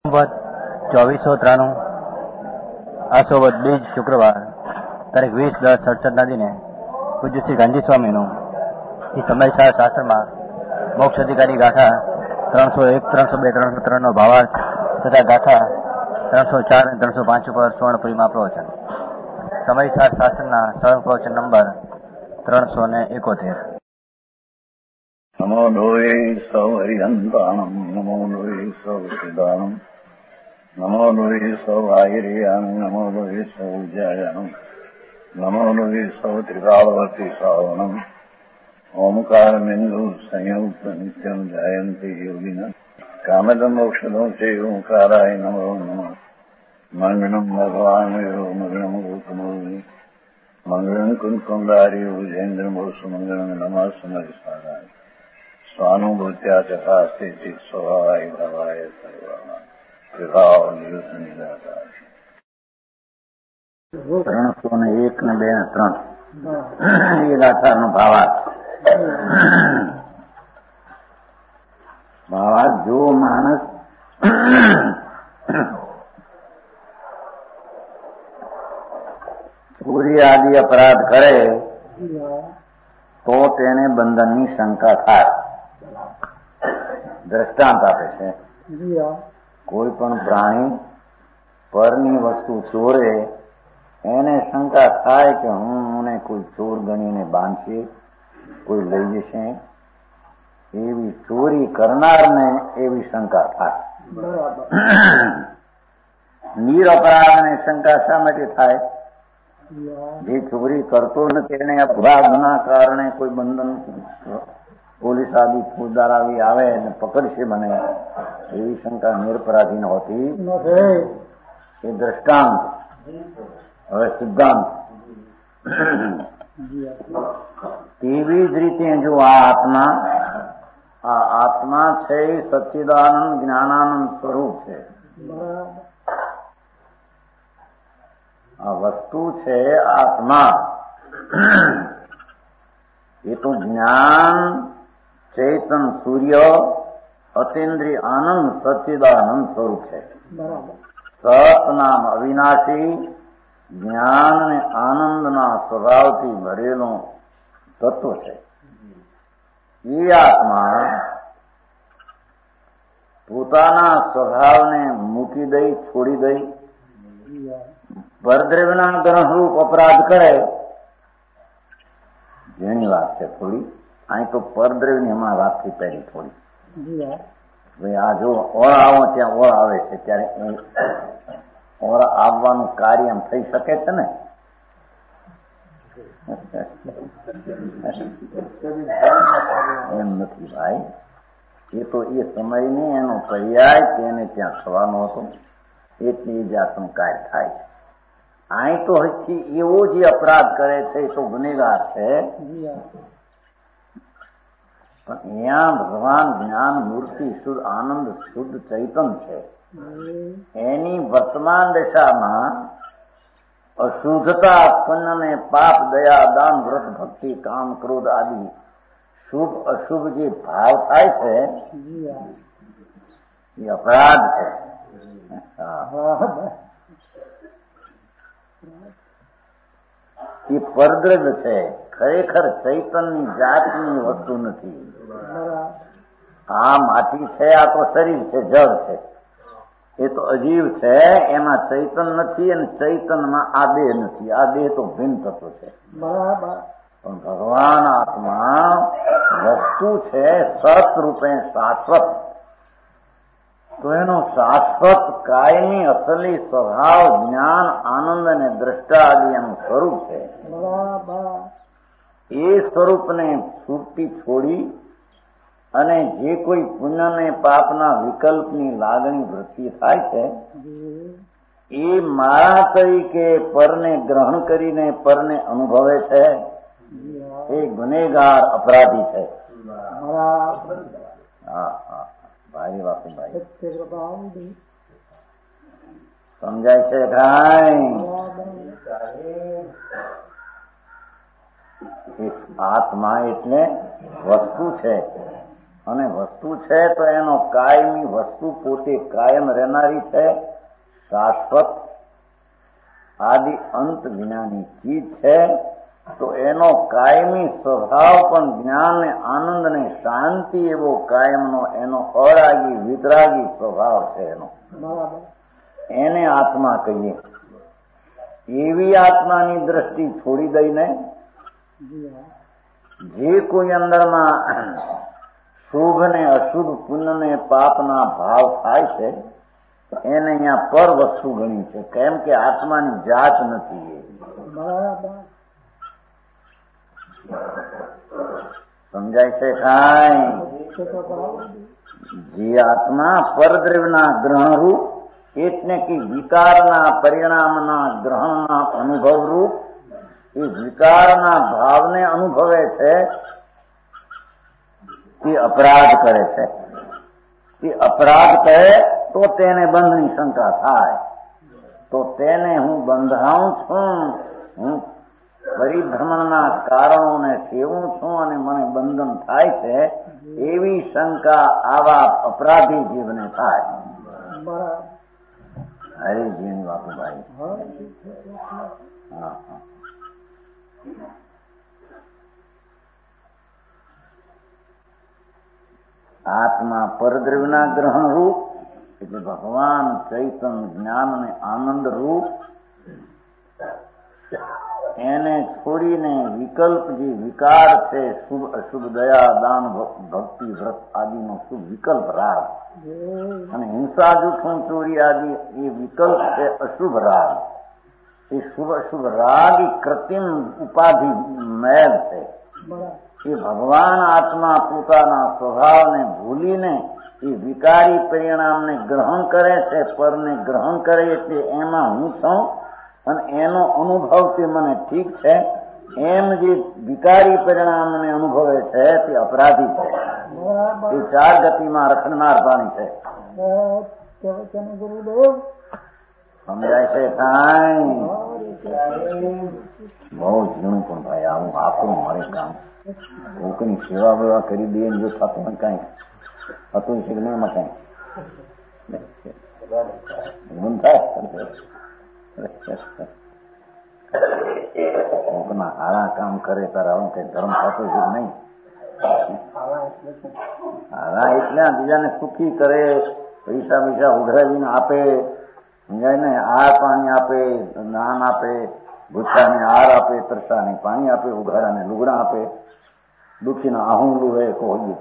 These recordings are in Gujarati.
2493 આસોવદ બીજ શુક્રવાર તારીખ 20/10/67 દિને પૂજ્ય શ્રી ગાંધી સ્વામીનું એ સમયસાર શાસ્ત્રમાં મોક્ષ અધિકારી ગાથા 301, 302, 303 નો ભાવાર્થ તથા ગાથા 304 અને 305 ઉપર સ્વર્ણપુરીમાં પ્રવચન. સમયસાર શાસ્ત્રના સહપ્રવચન નંબર 371. નમો લોહે સૌ હરિહંતાણમ, નમો લોહે સૌ સિદ્ધાણમ, નમો લોહે સૌ આહિર્યામ, નમો લોહે સૌ જયામ, નમો લોહે સૌ ત્રિકાળવતી શ્રાવણમ, ઓમકાર બિંદુ સંયુક્ત નિત્યમ જયંતિ યોગિના કામદમ મોક્ષદમ છે ઓંકારાય નમો નમઃ. મંગળમ ભગવાન મંગળમ ગૌતમોની મંગળમ કુંકુંડારી ભુજેન્દ્ર મોસુ મંગળમ નમઃ સમયસારાય સ્વાનુભૂત્યા ચકાસ્તે ચિત સ્વભાવાય ભવાય સર્વમાં વિભાવ નિયુત નિરાકાર. 301 ને 2 ને 3 એ ગાથાનો ભાવાર્થ. જો માણસ ચોરી આદિ અપરાધ કરે તો તેને બંધનની શંકા થાય. દ્રષ્ટાંત આપે છે, કોઈ પણ પ્રાણી પરની વસ્તુ ચોરે એને શંકા થાય કે મને કોઈ ચોર ગણીને બાંધશે, કોઈ લઈ જશે. એવી ચોરી કરનારને એવી શંકા થાય. નિરપરાધને શંકા શા માટે થાય? જે ચોરી કરતો નથી એને અપરાધના કારણે કોઈ બંધન, પોલીસ આદિ ફોજદાર આવી આવે અને પકડશે મને, એવી શંકા નિરપરાધીને હોતી એ દ્રષ્ટાંત. હવે સિદ્ધાંત. તેવી જ રીતે જો આ આત્મા છે એ સચ્ચિદાનંદ જ્ઞાનાનંદ સ્વરૂપ છે. આ વસ્તુ છે આત્મા, એ તો જ્ઞાન ચૈતન સૂર્ય અતિન્દ્રિય આનંદ સચ્ચિદાનંદ સ્વરૂપ છે. સત નામ અવિનાશી જ્ઞાન અને આનંદના સ્વભાવથી ભરેલો તત્વ છે. એ આત્મા પોતાના સ્વભાવને મૂકી દઈ, છોડી દઈ, પરદ્રવ્યના ગ્રહરૂપ અપરાધ કરે. જેની વાત છે થોડી, અહીં તો પરદ્રવ્યની હમણાં વાતથી પહેરી થોડી. ભાઈ આ જો ઓળ આવો ત્યાં ઓળ આવે છે, ત્યારે ઓળ આવવાનું કાર્ય એમ થઈ શકે છે ને? એમ નથી ભાઈ. એ તો એ સમયને એનો પર્યાય તેને ત્યાં થવાનો હતો, એટલી જાતનું કાર્ય થાય છે. અહીં તો હજી એવો જે અપરાધ કરે છે એ તો ગુનેગાર છે. પણ અહીંયા ભગવાન જ્ઞાન મૂર્તિ શુદ્ધ આનંદ શુદ્ધ ચૈતન છે. એની વર્તમાન દશામાં અશુદ્ધતા ઉત્પન્ન, પાપ, દયા, દાન, વ્રત, ભક્તિ, કામ, ક્રોધ આદિ શુભ અશુભ જે ભાવ થાય છે એ અપરાધ છે. એ પરદ્રવ્ય છે, ખરેખર ચૈતનની જાતની વસ્તુ નથી. આ માટી છે, આ તો શરીર છે, જળ છે, એ તો અજીવ છે, એમાં ચૈતન નથી અને ચૈતનમાં આ દેહ નથી. આ દેહ તો ભિન્ન તત્વ છે. પણ ભગવાન આત્મા વસ્તુ છે સત રૂપે શાશ્વત. તો એનો શાશ્વત કાયમી અસલી સ્વભાવ જ્ઞાન આનંદ અને દ્રષ્ટા આદિ એનું સ્વરૂપ છે. એ સ્વરૂપને છૂટી છોડી અને જે કોઈ પુણ્ય ને પાપના વિકલ્પની લાગણી વૃત્તિ થાય છે એ મારા તરીકે પરને ગ્રહણ કરીને પરને અનુભવે છે, એ ગુનેગાર અપરાધી છે. હા હા ભાઈ વાસુભાઈ સમજાય છે ભાઈ? આત્મા એટલે વસ્તુ છે અને વસ્તુ છે તો એનો કાયમી વસ્તુ પોતે કાયમ રહેનારી છે, શાશ્વત આદિ અંત વિનાની ચીજ છે. તો એનો કાયમી સ્વભાવ પણ જ્ઞાન ને આનંદ ને શાંતિ એવો કાયમનો એનો અરાગી વિતરાગી સ્વભાવ છે એનો. એને આત્મા કહીએ. એવી આત્માની દ્રષ્ટિ છોડી દઈને જે કોઈ અંદરમાં શુભ ને અશુભ પુણ્ય ને પાપના ભાવ થાય છે એને અહીંયા પર વસ્તુ ગણી છે. કેમ કે આત્માની જાત નથી એ. સમજાય છે કાંઈ? જે આત્મા પરદ્રવ્યના ગ્રહણરૂપ એટલે કે વિકારના પરિણામના ગ્રહણના અનુભવરૂપ એ વિકારના ભાવને અનુભવે છે તે અપરાધ કરે છે. તે અપરાધ કરે તો તેને બંધની શંકા થાય. તો તેને હું બંધાવું છું, હું પરિભ્રમણના કારણોને સેવું છું અને મને બંધન થાય છે, એવી શંકા આવા અપરાધી જીવને થાય. હરિજીની બાપુભાઈ. હા હા. આત્મા પરદ્રવ્યના ગ્રહણ રૂપ એટલે ભગવાન ચૈતન જ્ઞાન અને આનંદ રૂપ એને છોડીને વિકલ્પ જે વિકાર છે, શુભ અશુભ દયા દાન ભક્તિ વ્રત આદિનો શુભ વિકલ્પ રાગ અને હિંસા જૂઠું ચોરી આદિ એ વિકલ્પ છે અશુભ રાગ. એ શુભ અશુભ રાગ એ કૃત્રિમ ઉપાધિ મેલ છે. એ ભગવાન આત્મા પોતાના સ્વભાવને ભૂલીને એ વિકારી પરિણામને ગ્રહણ કરે છે. પરને ગ્રહણ કરે એટલે એમાં હું છું અને એનો અનુભવ તે મને ઠીક છે એમ જે વિકારી પરિણામને અનુભવે છે તે અપરાધી છે. એ ચાર ગતિમાં રખડનાર પ્રાણી છે. સમજાય છે કાંઈ? બહુ ઝીણું પણ ભાઈ આવું આપણું મારે કામ કોકની સેવા બેવા કરી દઈએ જો થતું હોય કઈ થતું છે કે નહીં એમાં કઈ મન થાય. કોકના હારા કામ કરે તારે આવું કઈ ધર્મ થતું છે કે નહીં? હારા એટલે બીજાને સુખી કરે, પૈસા પૈસા ઉઘરાવીને આપે, સમજાય ને, આહાર પાણી આપે, દાન આપે, ભૂખ્યાને આહાર આપે, તરસાને પાણી આપે, ઉઘાડાને લુગડા આપે, દુઃખીને આહું લુહે કોઈ.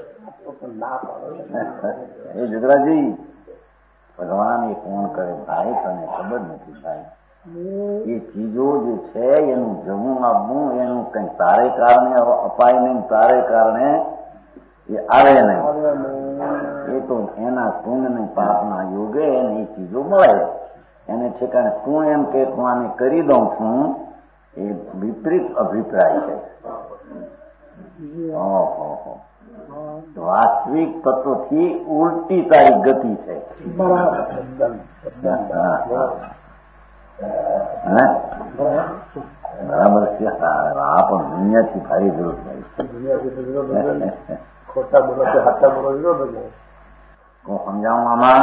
એ જગરાજી ભગવાન એ કોણ કરે ભાઈ તને ખબર નથી ભાઈ. એ ચીજો જે છે એનું જમવું આપવું એનું કઈ તારે કારણે અપાય નહીં, તારે કારણે એ આવે નહીં. એ તો એના પુણ્ય ને પાપના યોગે એને એ ચીજો મળે. એને ઠેકાણે તું એમ કે હું આને કરી દઉં છું એ વિપરીત અભિપ્રાય છે. વાસ્તવિક તત્વથી ઉલટી તારી ગતિ છે. બરાબર છે. આ પણ દુનિયાથી ભારી જરૂર થાય. ખોટા બોલો હાથા બોલો સમજાવું આમાં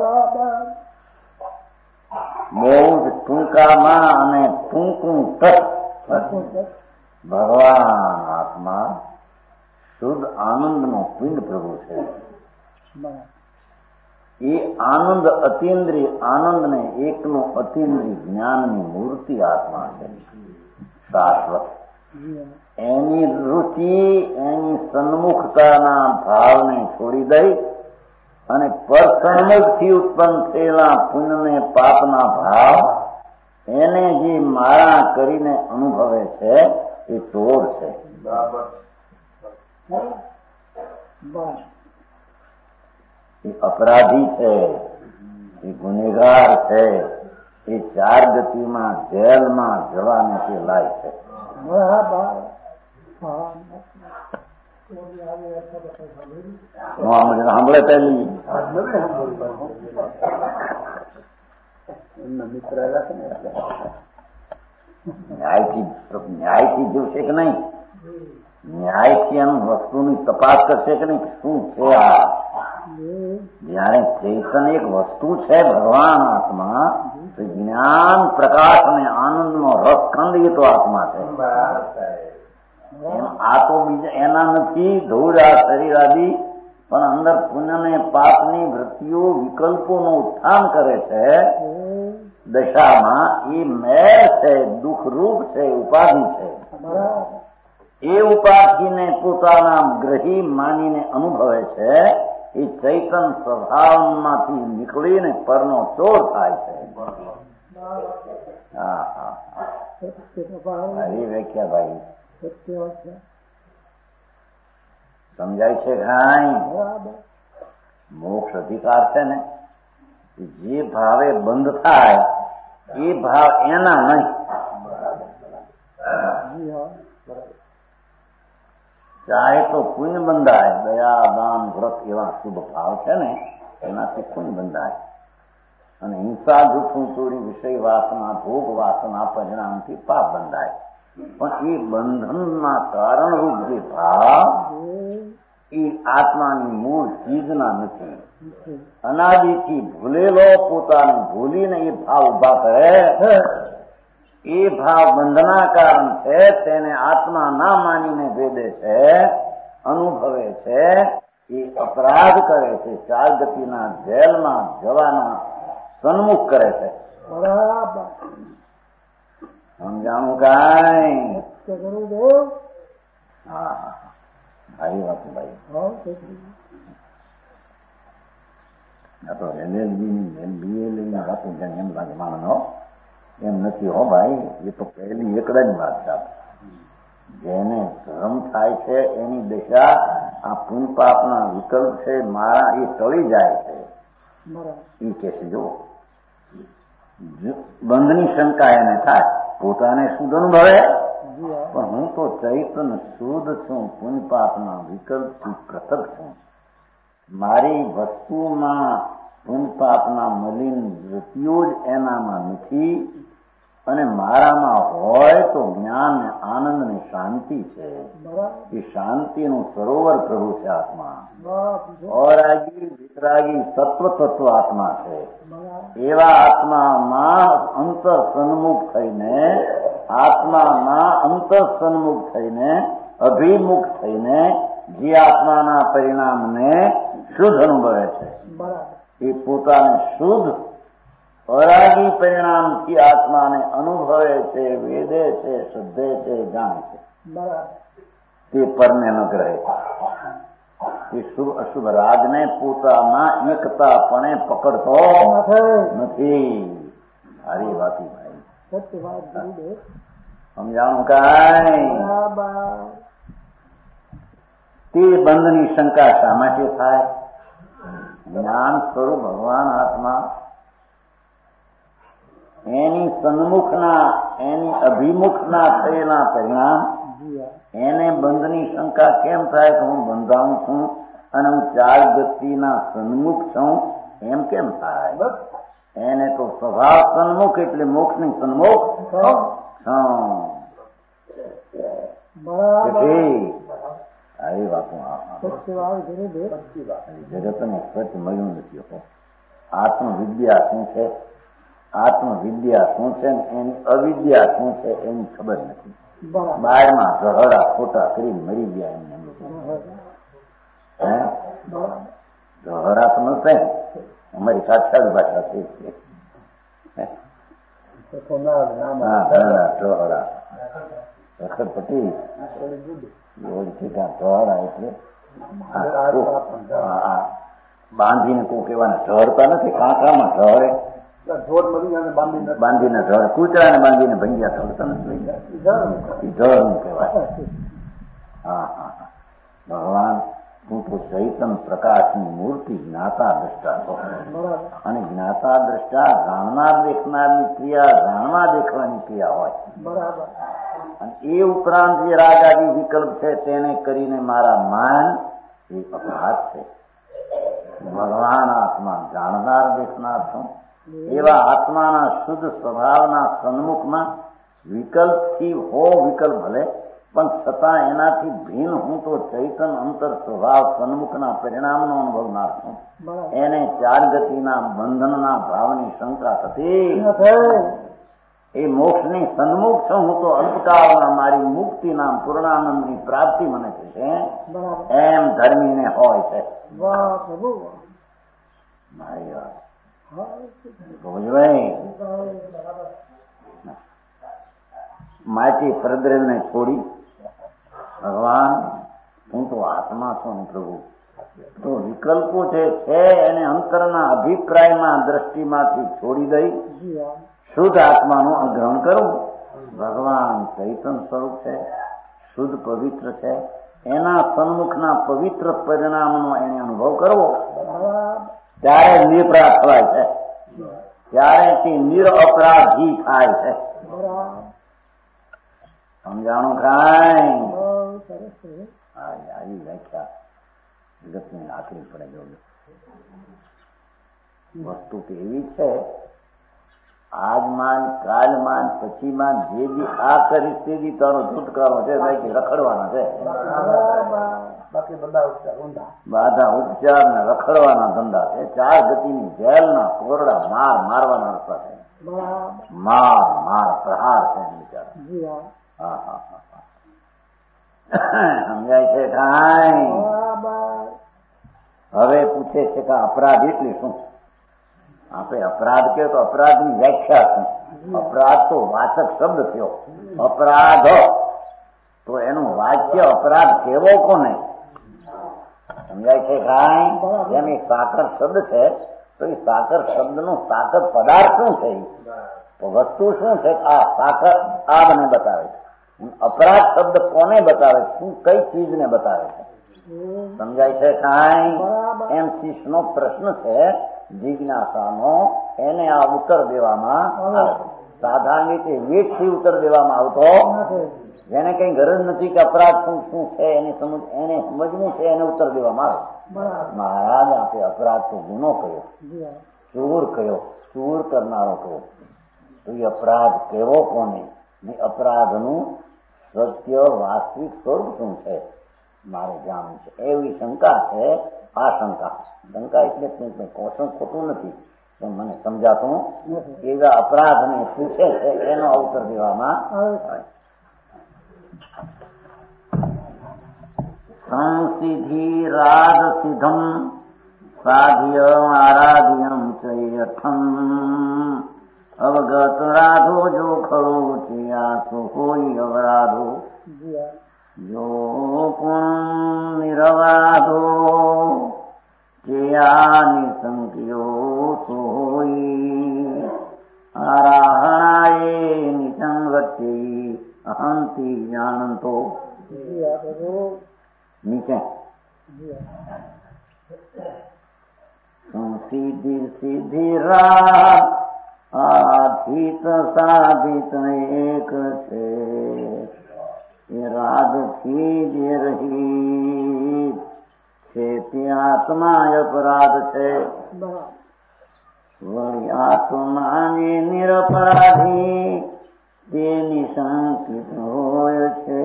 બહુ જ ટૂંકામાં અને ટૂંકું તત્વ ભગવાન આત્મા શુદ્ધ આનંદનો પિંડ પ્રભુ છે. એ આનંદ અતિન્દ્રિય આનંદ ને એકનો અતિન્દ્રિય જ્ઞાનની મૂર્તિ આત્મા છે, શાશ્વત. એની રુચિ એની સન્મુખતાના ભાવને છોડી દઈ અને પરસન્મુખથી ઉત્પન્ન થયેલા પુણ્યને પાપના ભાવ એને જે મારા કરીને અનુભવે છે એ ચોર છે. એ અપરાધી છે, એ ગુનેગાર છે, એ ચાર ગતિમાં જેલમાં જવાને તે લાય છે. સાંભળે પેલી ન્યાયથી જોશે કે નહીં? ન્યાયથી એનું વસ્તુની તપાસ કરશે કે નહીં, શું છે આ? જયારે ચૈતન્ય એક વસ્તુ છે ભગવાન આત્મા, તો જ્ઞાન પ્રકાશ અને આનંદનો રસખંડ એ તો આત્મા છે. આ તો બીજા એના નથી. ધૂળ આ શરીર આદિ પણ અંદર પુણ્ય ને પાપની વૃત્તિઓ વિકલ્પોનું ઉત્થાન કરે છે દશામાં. એ મેળ છે, દુઃખરૂપ છે, ઉપાધિ છે. એ ઉપાધિને પોતાના ગ્રહી માનીને અનુભવે છે. એ ચૈતન સ્વભાવમાંથી નીકળીને પરનો ચોર થાય છે. હા હા, વ્યાખ્યા ભાઈ સમજાય છે? કાંઈ મોક્ષ અધિકાર છે ને, જે ભાવે બંધ થાય એ ભાવ એના નહીં. ચાહે તો પુણ્ય બંધાય, દયા દાન વ્રત એવા શુભ ભાવ છે ને એનાથી પુણ્ય બંધાય. અને હિંસા જૂઠું ચોરી વિષય વાસના ભોગ વાસના પરિણામથી પાપ બંધાય. પણ એ બંધનના કારણરૂપ જે ભાવ એ આત્માની મૂળ ચીજના નથી. અનાદિથી ભૂલેલો પોતાને ભૂલીને એ ભાવ ઉભા કરે, એ ભાવ બંધના કારણ છે. તેને આત્મા ના માનીને ભેદે છે, અનુભવે છે, એ અપરાધ કરે છે, ચાર ગતિના જેલમાં જવાના સન્મુખ કરે છે. સમજાણું કાંઈ? હા, આવી વાત ભાઈ. આ તો LLB BA લઈને વાતું જાણે એમ લાગે માનો, એમ નથી હો ભાઈ. એ તો પહેલી એકડ જ વાત છે. જેને ધર્મ થાય છે એની દશા આ પુણ્ય પાપના વિકલ્પ છે મારા, એ ટળી જાય છે. એ કે છે જો બંધની શંકા એને થાય, પોતાને શુદ્ધ અનુભવે પણ હું તો ચૈતન શુદ્ધ છું, પુણ્ય પાપના વિકલ્પથી પૃથક છું. મારી વસ્તુમાં પુણ્ય પાપના મલિન વૃત્તિઓ જ એનામાં નથી. અને મારામાં હોય તો જ્ઞાન ને આનંદ ને શાંતિ છે. એ શાંતિનું સરોવર પ્રભુ છે આત્મા. ઔરાગી વિતરાગી સત્વ તત્વ આત્મા છે. એવા આત્મામાં અંતર સન્મુખ થઈને, આત્મામાં અંતર સન્મુખ થઈને, અભિમુખ થઈને જે આત્માના પરિણામને શુદ્ધ અનુભવે છે, એ પોતાને શુદ્ધ અરાગી પરિણામથી આત્માને અનુભવે છે, વેદે છે, શુદ્ધે છે, જાણે છે. તે પરને ન ગ્રહે. તે શુભ અશુભ રાગને પોતાના એકતાપણે પકડતો નથી. સારી વાત ભાઈ, સમજાણું કાંઈ? તે બંધની શંકા શા માટે થાય? જ્ઞાન સ્વરૂપ ભગવાન આત્મા એની સન્મુખના, એની અભિમુખના થયેલા પરિણામ એને બંધની શંકા કેમ થાય કે હું બંધાવું છું અને હું ચાર ગતિના સન્મુખ છું, એમ કેમ થાય? એને તો સ્વભાવ સન્મુખ એટલે મોક્ષની સન્મુખ આવી વાતો જગતને સચ મળ્યું નથી. આત્મવિદ્યા શું છે, આત્મવિદ્યા શું છે, એની અવિદ્યા શું છે એની ખબર નથી. બારમાં ઝઘડા ખોટા કરી મરી ગયા એમને ઝઘડા તો નતા. અમારી કાઠિયાવાડી ભાષા છે ઝઘડા વખત પટી ઝઘડા એટલે બાંધીને કોઈ કહેવાના ઝડતા નથી. કાંકરામાં ઝડે બાંધીને ઝડ, કૂતરાને બાંધીને ભંગ્યા ઝડતા નથી. ઝડ કહેવાય. હા હા, ભગવાન તું તો ચૈતન પ્રકાશની મૂર્તિ, જ્ઞાતા દ્રષ્ટા છો. અને જ્ઞાતા દ્રષ્ટા જાણનાર દેખનારની ક્રિયા જાણવા દેખવાની ક્રિયા હોય. અને એ ઉપરાંત જે રાગ આદિ વિકલ્પ છે તેને કરીને મારા માન એ અપરાધ છે. ભગવાન આત્મા જાણનાર દેખનાર છું. એવા આત્માના શુદ્ધ સ્વભાવના સન્મુખમાં વિકલ્પથી હો વિકલ્પ ભલે, પણ છતાં એનાથી ભિન્ન હું તો ચૈતન અંતર સ્વભાવ સન્મુખના પરિણામનો અનુભવનાર છું. એને ચાર ગતિના બંધનના ભાવની શંકા થતી. એ મોક્ષની સન્મુખ છું હું તો અલ્પકાળમાં મારી મુક્તિના પૂર્ણાનંદની પ્રાપ્તિ મને થશે એમ ધર્મીને હોય છે. મારી વાત માટી પ્રદ્રેલને છોડી ભગવાન હું તો આત્મા છું પ્રભુ તો વિકલ્પો છે એને અંતરના અભિપ્રાયમાં દ્રષ્ટિમાંથી છોડી દઈ શુદ્ધ આત્માનું ગ્રહણ કરવું. ભગવાન ચૈતન સ્વરૂપ છે, શુદ્ધ પવિત્ર છે, એના સન્મુખના પવિત્ર પરિણામનો એને અનુભવ કરવો ત્યારે નિરપરાધ થવાય છે, ત્યારે તે નિરઅપરાધી થાય છે. સમજાણું ખાય આવી વ્યાખ્યા જગતની આખરી પડે જોયું. વસ્તુ તો એવી છે આજમાન કાલમાન પછીમાન જે બી આ કરીશ તે બી તારો છુટકારો છે, બાકી રખડવાના છે. બાધા ઉપચાર ને રખડવાના ધંધા છે. ચાર ગતિની જેલના કોરડા મારવાના રસ્તા છે. માર પ્રહાર છે બિચારા. હા હા હા સમજાય છે કાંઈ? હવે પૂછે છે કે અપરાધ એટલે શું? આપણે અપરાધ કહે તો અપરાધની વ્યાખ્યા શું? અપરાધ તો વાચક શબ્દ થયો. અપરાધ તો એનું વાક્ય અપરાધ કેવો કોને? સમજાય છે કાંઈ? જેમ એ સાકર શબ્દ છે તો એ સાકર શબ્દનું સાકર પદાર્થ શું છે? તો વસ્તુ શું છે? આ સાકર આ મને બતાવે છે. અપરાધ શબ્દ કોને બતાવે છે? શું કઈ ચીજને બતાવે છે? સમજાય છે કાંઈ? એમ શિષ્યનો પ્રશ્ન છે, જિજ્ઞાસાનો. એને આ ઉત્તર દેવામાં આવે. સાધારણ રીતે વેઠથી ઉત્તર દેવામાં આવતો. જેને કઈ ગરજ નથી કે અપરાધ શું છે એને સમજવું છે એને ઉત્તર દેવામાં આવે. મહારાજ આપે અપરાધ તો ગુનો કયો, ચોર કયો, ચોર કરનારો કયો, તો એ અપરાધ કેવો કોને? અપરાધનું સત્ય વાસ્તવિક સ્વરૂપ શું છે મારે જાણવું છે. એવી શંકા છે. આ શંકા એટલે કોશું ખોટું નથી પણ મને સમજાતું એવા અપરાધને પૂછે છે એનો અવસર દેવામાં આવે. સંસિધિ રાગ સિદ્ધમ સાધ્ય આરાધ્યમ ચૈયઠમ અવગત રાધો જો ખરો ચિયાસો હોય અવરાધો જો પણ નિરવાધો ચિયા નિસંક્યો સોઈ આરાહણાએ નિસંગતી અહંતી જાણતો નીચે સિદ્ધિ રાગ આધિત સાધિત એક છે. એ રાગથી જે રહી છે તે આત્મા અપરાધ છે. વળી આત્મા જે નિરપરાધી તે નિશંકિત હોય છે.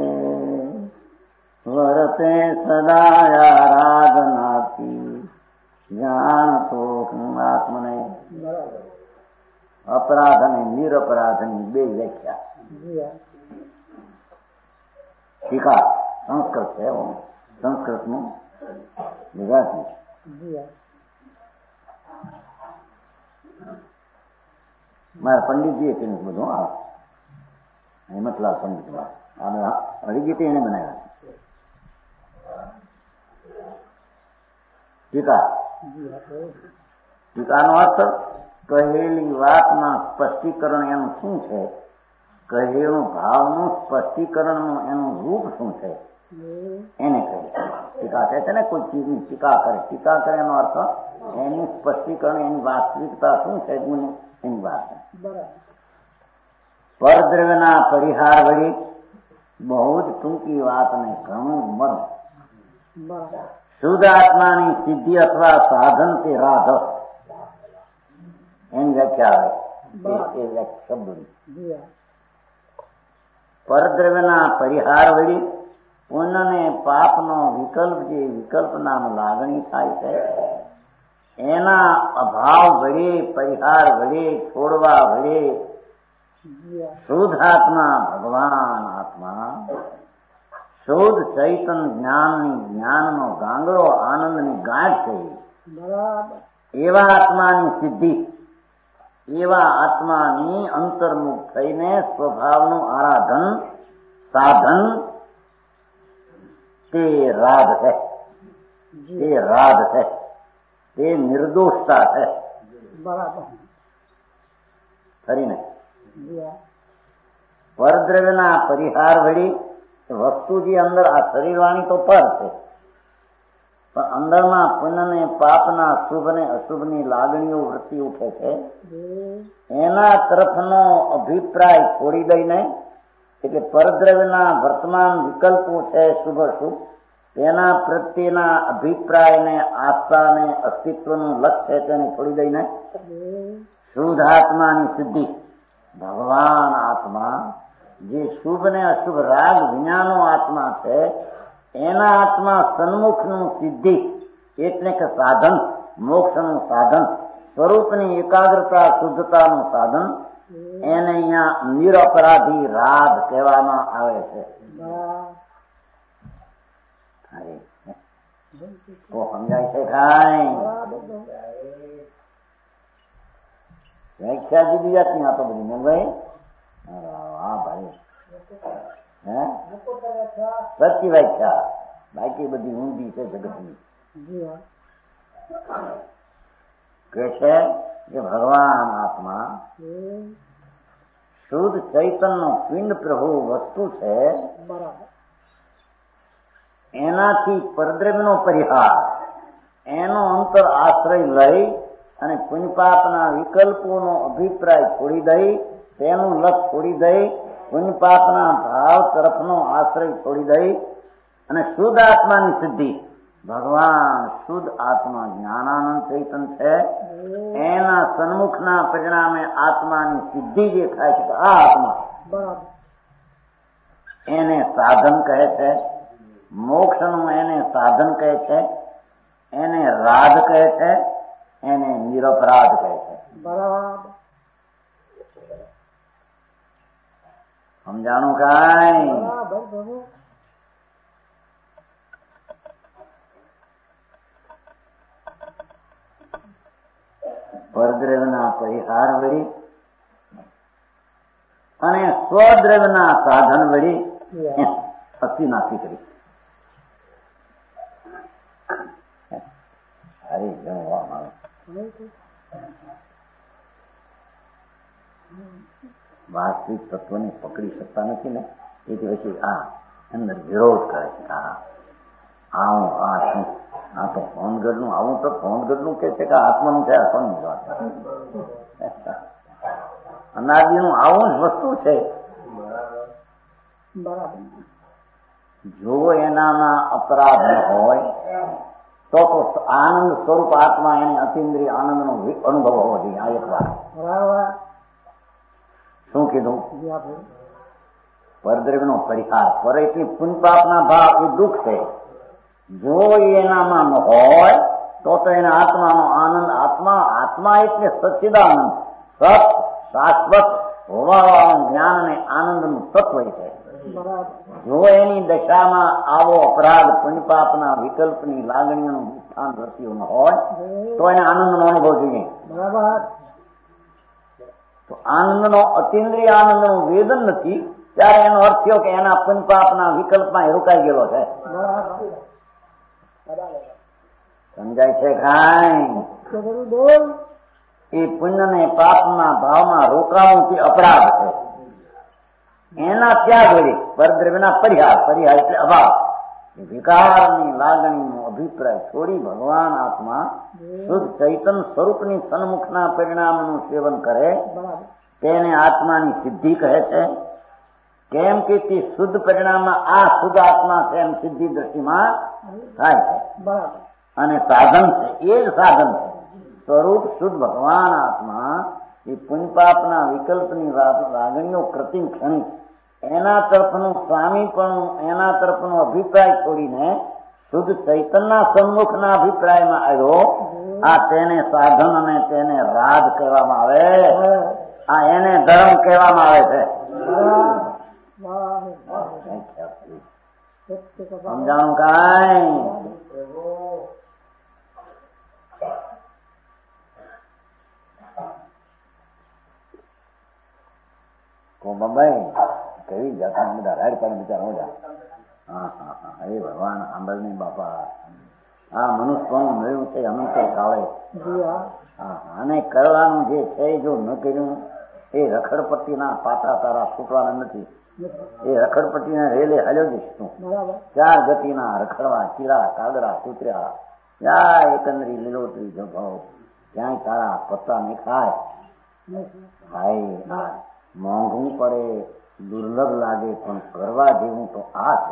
વર્તે સદા આરાધનાથી જાણતો હું આત્મને. અપરાધ અને નિરપરાધની બે વ્યાખ્યા. ટીકા સંસ્કૃત છે, સંસ્કૃતનું ગુજરાતી. મારા પંડિતજીએ કહ્યું બધું. આ હિંમતલાલ પંડિત હરિગીતે એને બનાવ્યા. ટીકાનો અર્થ કહેલી વાતના સ્પષ્ટીકરણ એનું શું છે, કહેલું ભાવનું સ્પષ્ટીકરણનું એનું રૂપ શું છે એને કહે ટીકા છે ને. કોઈ ચીજની ટીકા કરે એનો અર્થ એનું સ્પષ્ટીકરણ, એની વાસ્તવિકતા શું છે એની વાત છે. પરદ્રવ્યના પરિહાર વળી બહુ જ ટૂંકી વાતને ઘણું મન. શુદ્ધ આત્માની સિદ્ધિ અથવા સાધન તે રાધ એની વ્યાખ્યા આવે. શબ્દની પરદ્રવ્યના પરિહાર વળી પુણ્ય ને પાપનો વિકલ્પ જે વિકલ્પ નામ લાગણી થાય છે એના અભાવ વડે પરિહાર વડે છોડવા વડે શુદ્ધ આત્મા ભગવાન આત્મા શુદ્ધ ચૈતન જ્ઞાનનો ગાંગડો આનંદની ગાંઠ છે એવા આત્માની સિદ્ધિ એવા આત્માની અંતર્મુખ થઈને સ્વભાવનું આરાધન સાધન તે રાગ છે, તે રાગ છે, તે નિર્દોષતા છે. ખરી ને પરદ્રવ્યના પરિહાર વળી વસ્તુ જે અંદર આ શરીરવાણી તો પર છે પણ અંદરમાં પુણ્ય ને પાપના શુભ ને અશુભની લાગણીઓ વૃત્તિ ઉઠે છે એના તરફનો અભિપ્રાય છોડી દઈને એટલે પરદ્રવ્યના વર્તમાન વિકલ્પો છે શુભ અશુભ તેના પ્રત્યેના અભિપ્રાયને આસ્થાને અસ્તિત્વનું લક્ષ્ય તેને છોડી દઈને શુદ્ધ આત્માની સિદ્ધિ ભગવાન આત્મા જે શુભ ને અશુભ રાગ વિનાનો આત્મા છે એના આત્મા સન્મુખનું સિદ્ધિ એટલે કે સાધન મોક્ષનું સાધન સ્વરૂપની એકાગ્રતા શુદ્ધતાનું સાધન એને અહીંયા નિરપરાધી રાગ કહેવામાં આવે છે. તો સમજાય છે કાંઈ? વ્યાખ્યા જુદી જાતની આ તો બધી ને ભાઈ. હા ભાઈ સચ્ચી વ્યાખ્યા, બાકી બધી ઊંધી છે જગતની. કે છે કે ભગવાન આત્મા શુદ્ધ ચૈતન્ય પિંડ પ્રભુ વસ્તુ છે એનાથી પરદ્રવ્યનો પરિહાર એનો અંતર આશ્રય લઈ અને પુણ્યપાપના વિકલ્પોનો અભિપ્રાય છોડી દઈ તેનું લક્ષ છોડી દઈ પુણ્યપાપના ભાવ તરફનો આશ્રય છોડી દઈ અને શુદ્ધ આત્માની સિદ્ધિ ભગવાન શુદ્ધ આત્મા જ્ઞાનાનંદ ચૈતન છે એના સન્મુખના પરિણામે આત્માની સિદ્ધિ જે થાય છે આ આત્મા એને સાધન કહે છે, મોક્ષનું એને સાધન કહે છે, એને રાગ કહે છે, એને નિરપરાધ કહે છે. સમજાણું કાંઈ? પરદ્રવ્યના પરિહાર વળી અને સ્વદ્રવ્યના સાધન વળી અતિનાથી કરી સારી જમવામાં આવે. વાસ્તવિક તત્વને પકડી શકતા નથી ને એથી પછી આ અંદર વિરોધ કરે છે. આવું આ શું આ તો ફોનગઢનું આવું તો ફોનગઢનું કે છે કે આત્માનું છે આત્માની વાત અનાદિનું આવું જ વસ્તુ છે. જો એનામાં અપરાધ ન હોય તો આનંદ સ્વરૂપ આત્મા એને અતિન્દ્રિય આનંદનો અનુભવ હોવો જોઈએ. આ એક વાત. શું કીધું? પરદ્રવ્યનો પરિહાર પર એટલે પુણ્યપાપના ભાવ એ દુઃખ છે. જો એનામાં ન હોય તો એના આત્માનો આનંદ આત્મા એટલે સચ્ચિદાનંદ સત શાશ્વત હોવાવાળું જ્ઞાન અને આનંદનું તત્વ છે. જો એની દશામાં આવો અપરાધ પુણ્યપાપના વિકલ્પની લાગણીઓનું સ્થાન રચ્યું ન હોય તો એને આનંદનો અનુભવ જોઈએ. તો આનંદનો અતિન્દ્રિય આનંદનું વેદન નથી ત્યારે એનો અર્થ થયો કે એના પુણ્યપાપના વિકલ્પમાં રોકાઈ ગયેલો છે. સમજાય છે કાંઈ? એ પુણ્ય ને પાપના ભાવમાં રોકાવું તે અપરાધ છે. એના ત્યાગ વળી પરદ્રવ્યના પરિહાર એટલે અભાવ વિકારની લાગણીનો અભિપ્રાય છોડી ભગવાન આત્મા શુદ્ધ ચૈતન સ્વરૂપની સન્મુખના પરિણામનું સેવન કરે તેને આત્માની સિદ્ધિ કહે છે. કેમ કે તે શુદ્ધ પરિણામમાં આ શુદ્ધ આત્મા છે એમ સિદ્ધિ દ્રષ્ટિમાં થાય છે અને સાધન છે. એ જ સાધન છે. સ્વરૂપ શુદ્ધ ભગવાન આત્મા એ પુણ્યપાપના વિકલ્પની લાગણીઓ કૃત્રિમ ક્ષણિક એના તરફનું સ્વામીપણું, એના તરફનો અભિપ્રાય છોડીને શુદ્ધ ચૈતન્યના સન્મુખના અભિપ્રાયમાં આવ્યો. આ તેને સાધન અને તેને રાગ કહેવામાં આવે. આ એને ધર્મ કહેવામાં આવે છે. સમજાણું કાંઈ? બાબાઈ કેવી જાતના બધા રાડ પાડી બિચાર હો જા. હા હા હા, હે ભગવાન સાંભળ નહીં બાપા. આ મનુષ્ય મળ્યું છે અનંત કાળે. અને કરવાનું જે છે જો ન કર્યું એ રખડપટ્ટીના પાટા તારા છૂટવાના નથી. એ રખડપટ્ટીના રેલે હાલ્યો જઈશ તું. 4 ગતિના રખડવા, કીડા કાગડા કૂતર્યા ત્યાં એકંદરી લીલોતરી જભાવ ક્યાંય તારા પત્તા નહીં ખાય. હાય મોંઘું પડે, દુર્લભ લાગે, પણ કરવા જેવું તો આ છે.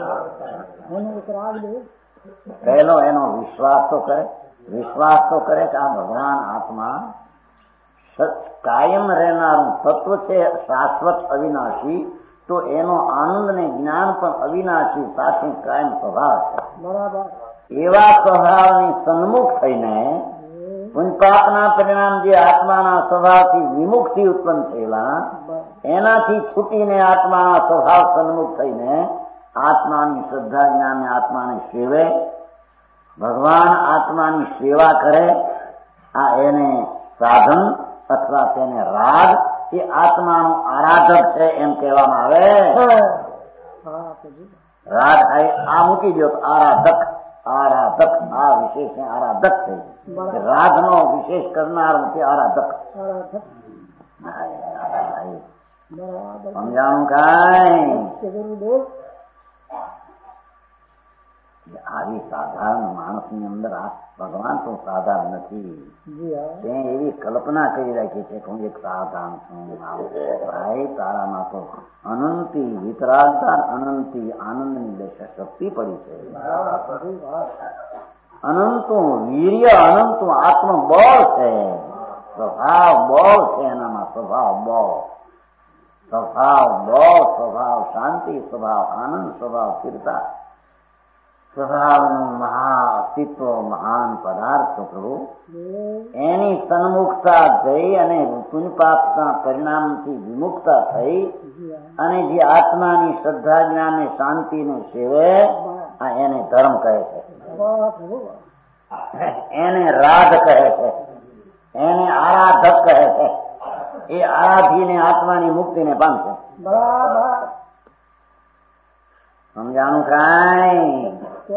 પહેલો એનો વિશ્વાસ તો કરે. વિશ્વાસ તો કરે કે આ ભગવાન આત્મા કાયમ રહેનારું તત્વ છે, શાશ્વત અવિનાશી. તો એનો આનંદ ને જ્ઞાન પણ અવિનાશી સાથે કાયમ સ્વભાવ છે. એવા સ્વભાવની સન્મુખ થઈને પુણ્યપાપના પરિણામ જે આત્માના સ્વભાવથી વિમુખથી ઉત્પન્ન થયેલા એનાથી છૂટીને આત્માના સ્વભાવ સન્મુખ થઈને આત્માની શ્રદ્ધા જ્ઞાન આત્માને સેવે, ભગવાન આત્માની સેવા કરે. આ એને સાધન અથવા તેને રાગ, એ આત્માનો આરાધક છે એમ કહેવામાં આવે. રાગ આ મૂકી દો તો આરાધક. આરાધક આ વિશેષ આરાધક છે. રાગ નો વિશેષ કરનાર આરાધક. સમજાણું કાંઈ? આવી સાધારણ માણસની અંદર આ ભગવાન તો સાધારણ નથી. તે એવી કલ્પના કરી રાખી છે કે હું એક સાધારણ છું. ભાઈ તારામાં તો અનંતી વિતરાગતા, અનંતી આનંદની દશા શક્તિ પડી છે. અનંતું વીર્ય, અનંતું આત્મબળ છે. સ્વભાવ બળ છે એનામાં. સ્વભાવ બળ, સ્વભાવ બળ, સ્વભાવ શાંતિ, સ્વભાવ આનંદ, સ્વભાવ સ્થિરતા, સ્વભાવનું મહા અસ્તિત્વ, મહાન પદાર્થ પ્રભુ એની સન્મુખતા જઈ અને પુણ્યપાપના પરિણામથી વિમુખતા થઈ અને જે આત્માની શ્રદ્ધા જ્ઞાન શાંતિને સેવે, આ એને ધર્મ કહે છે. એને રાગ કહે છે. એને આરાધક કહે છે. એ આરાધીને આત્માની મુક્તિને પામશે. સમજાણું કાંઈ?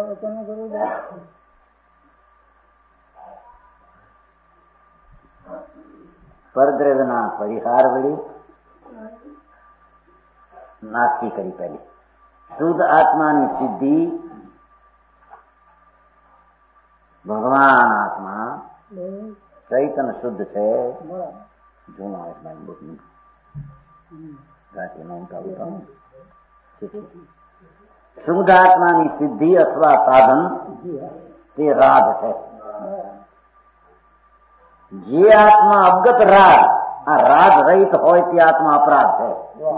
પરદ્રવ્યના પરિહાર વળી નાસ્તી કરી. પહેલી શુદ્ધ આત્માની સિદ્ધિ. ભગવાન આત્મા ચૈતન શુદ્ધ છે. જૂના શુદ્ધ આત્માની સિદ્ધિ અથવા સાધન તે રાગ છે. જે આત્મા અવગત રાગ, આ રાગ રહિત હોય તે આત્મા અપરાધ છે.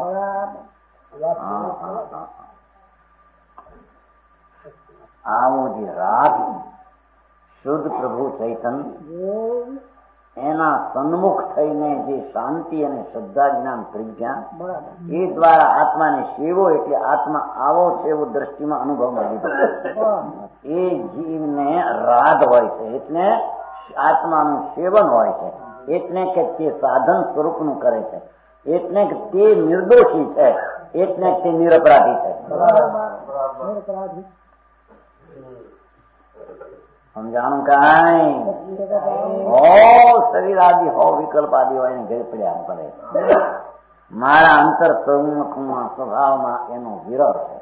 આવો જે રાગ શુદ્ધ પ્રભુ ચૈતન એના સન્મુખ થઈને જે શાંતિ અને શ્રદ્ધા જ્ઞાન પ્રજ્ઞા એ દ્વારા આત્માને સેવો, એટલે આત્મા આવો છે એવો દ્રષ્ટિમાં અનુભવમાં લીધો. એ જીવને રાગ હોય છે, એટલે આત્માનું સેવન હોય છે, એટલે કે તે સાધન સ્વરૂપનું કરે છે, એટલે કે તે નિર્દોષી છે, એટલે તે નિરપરાધી છે. સમજાણું કાંઈ? હો શરીર આદિ હો વિકલ્પ આદિ હોય એને ઘરે પડ્યા પડે. મારા અંતર સન્મુખમાં સ્વભાવમાં એનો વિરહ છે.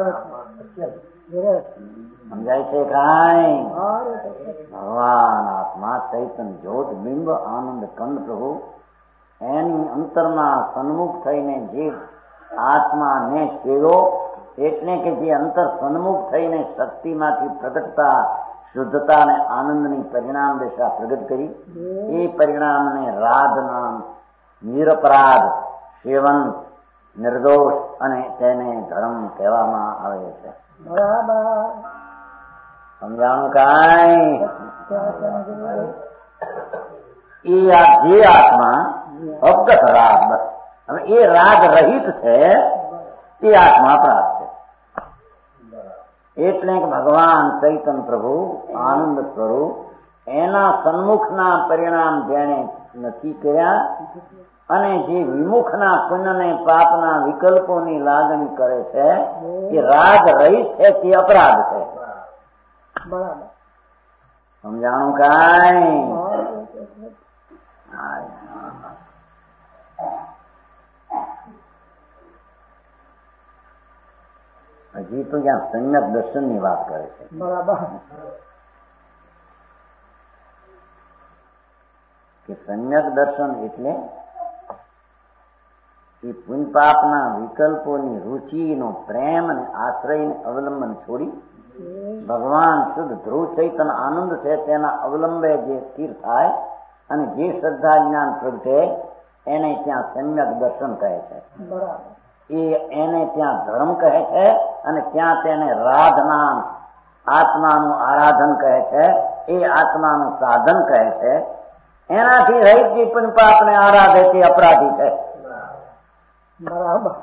સમજાય છે કાંઈ? ભગવાન આત્મા ચૈતન જ્યોત બિંબ આનંદ કંદ પ્રભુ એની અંતરમાં સન્મુખ થઈને જે આત્માને સેવો, એટલે કે જે અંતર સન્મુખ થઈને શક્તિમાંથી પ્રગટતા શુદ્ધતા અને આનંદની પરિણામ દશા પ્રગટ કરી, એ પરિણામને રાગ નામ નિરપરાધ સેવન નિર્દોષ અને તેને ધર્મ કહેવામાં આવે છે. બરાબર. સમજાણું કાંઈ? એ જે આત્મા અવગત રાગ, બસ હવે એ રાગ રહિત છે તે આત્મા અપરાધ છે. એટલે કે ભગવાન ચૈતન્ય પ્રભુ આનંદ સ્વરૂપ એના સન્મુખના પરિણામ જેને નક્કી કર્યા અને જે વિમુખના પુણ્ય ને પાપના વિકલ્પોની લાગણી કરે છે એ રાગ રહિત છે તે અપરાધ છે. બરાબર. સમજાણું કાંઈ? હજી તો જ્યાં સમ્યક દર્શન ની વાત કરે છે. બરાબર. કે સમ્યક દર્શન એટલે એ પુણ્ય પાપના વિકલ્પોની રુચિનો પ્રેમ અને આશ્રય અવલંબન છોડી ભગવાન શુદ્ધ ધ્રુવ ચૈતન્ય આનંદ છે તેના અવલંબે જે સ્થિર થાય અને જે શ્રદ્ધા જ્ઞાન પ્રગટે એને ત્યાં સમ્યક દર્શન કહે છે. બરાબર. એને ત્યાં ધર્મ કહે છે અને ત્યાં તેને રાધના આત્માનું આરાધન કહે છે. એ આત્માનું સાધન કહે છે. એનાથી રહિત જે પણ પાપને આરાધે તે અપરાધી છે. બરાબર.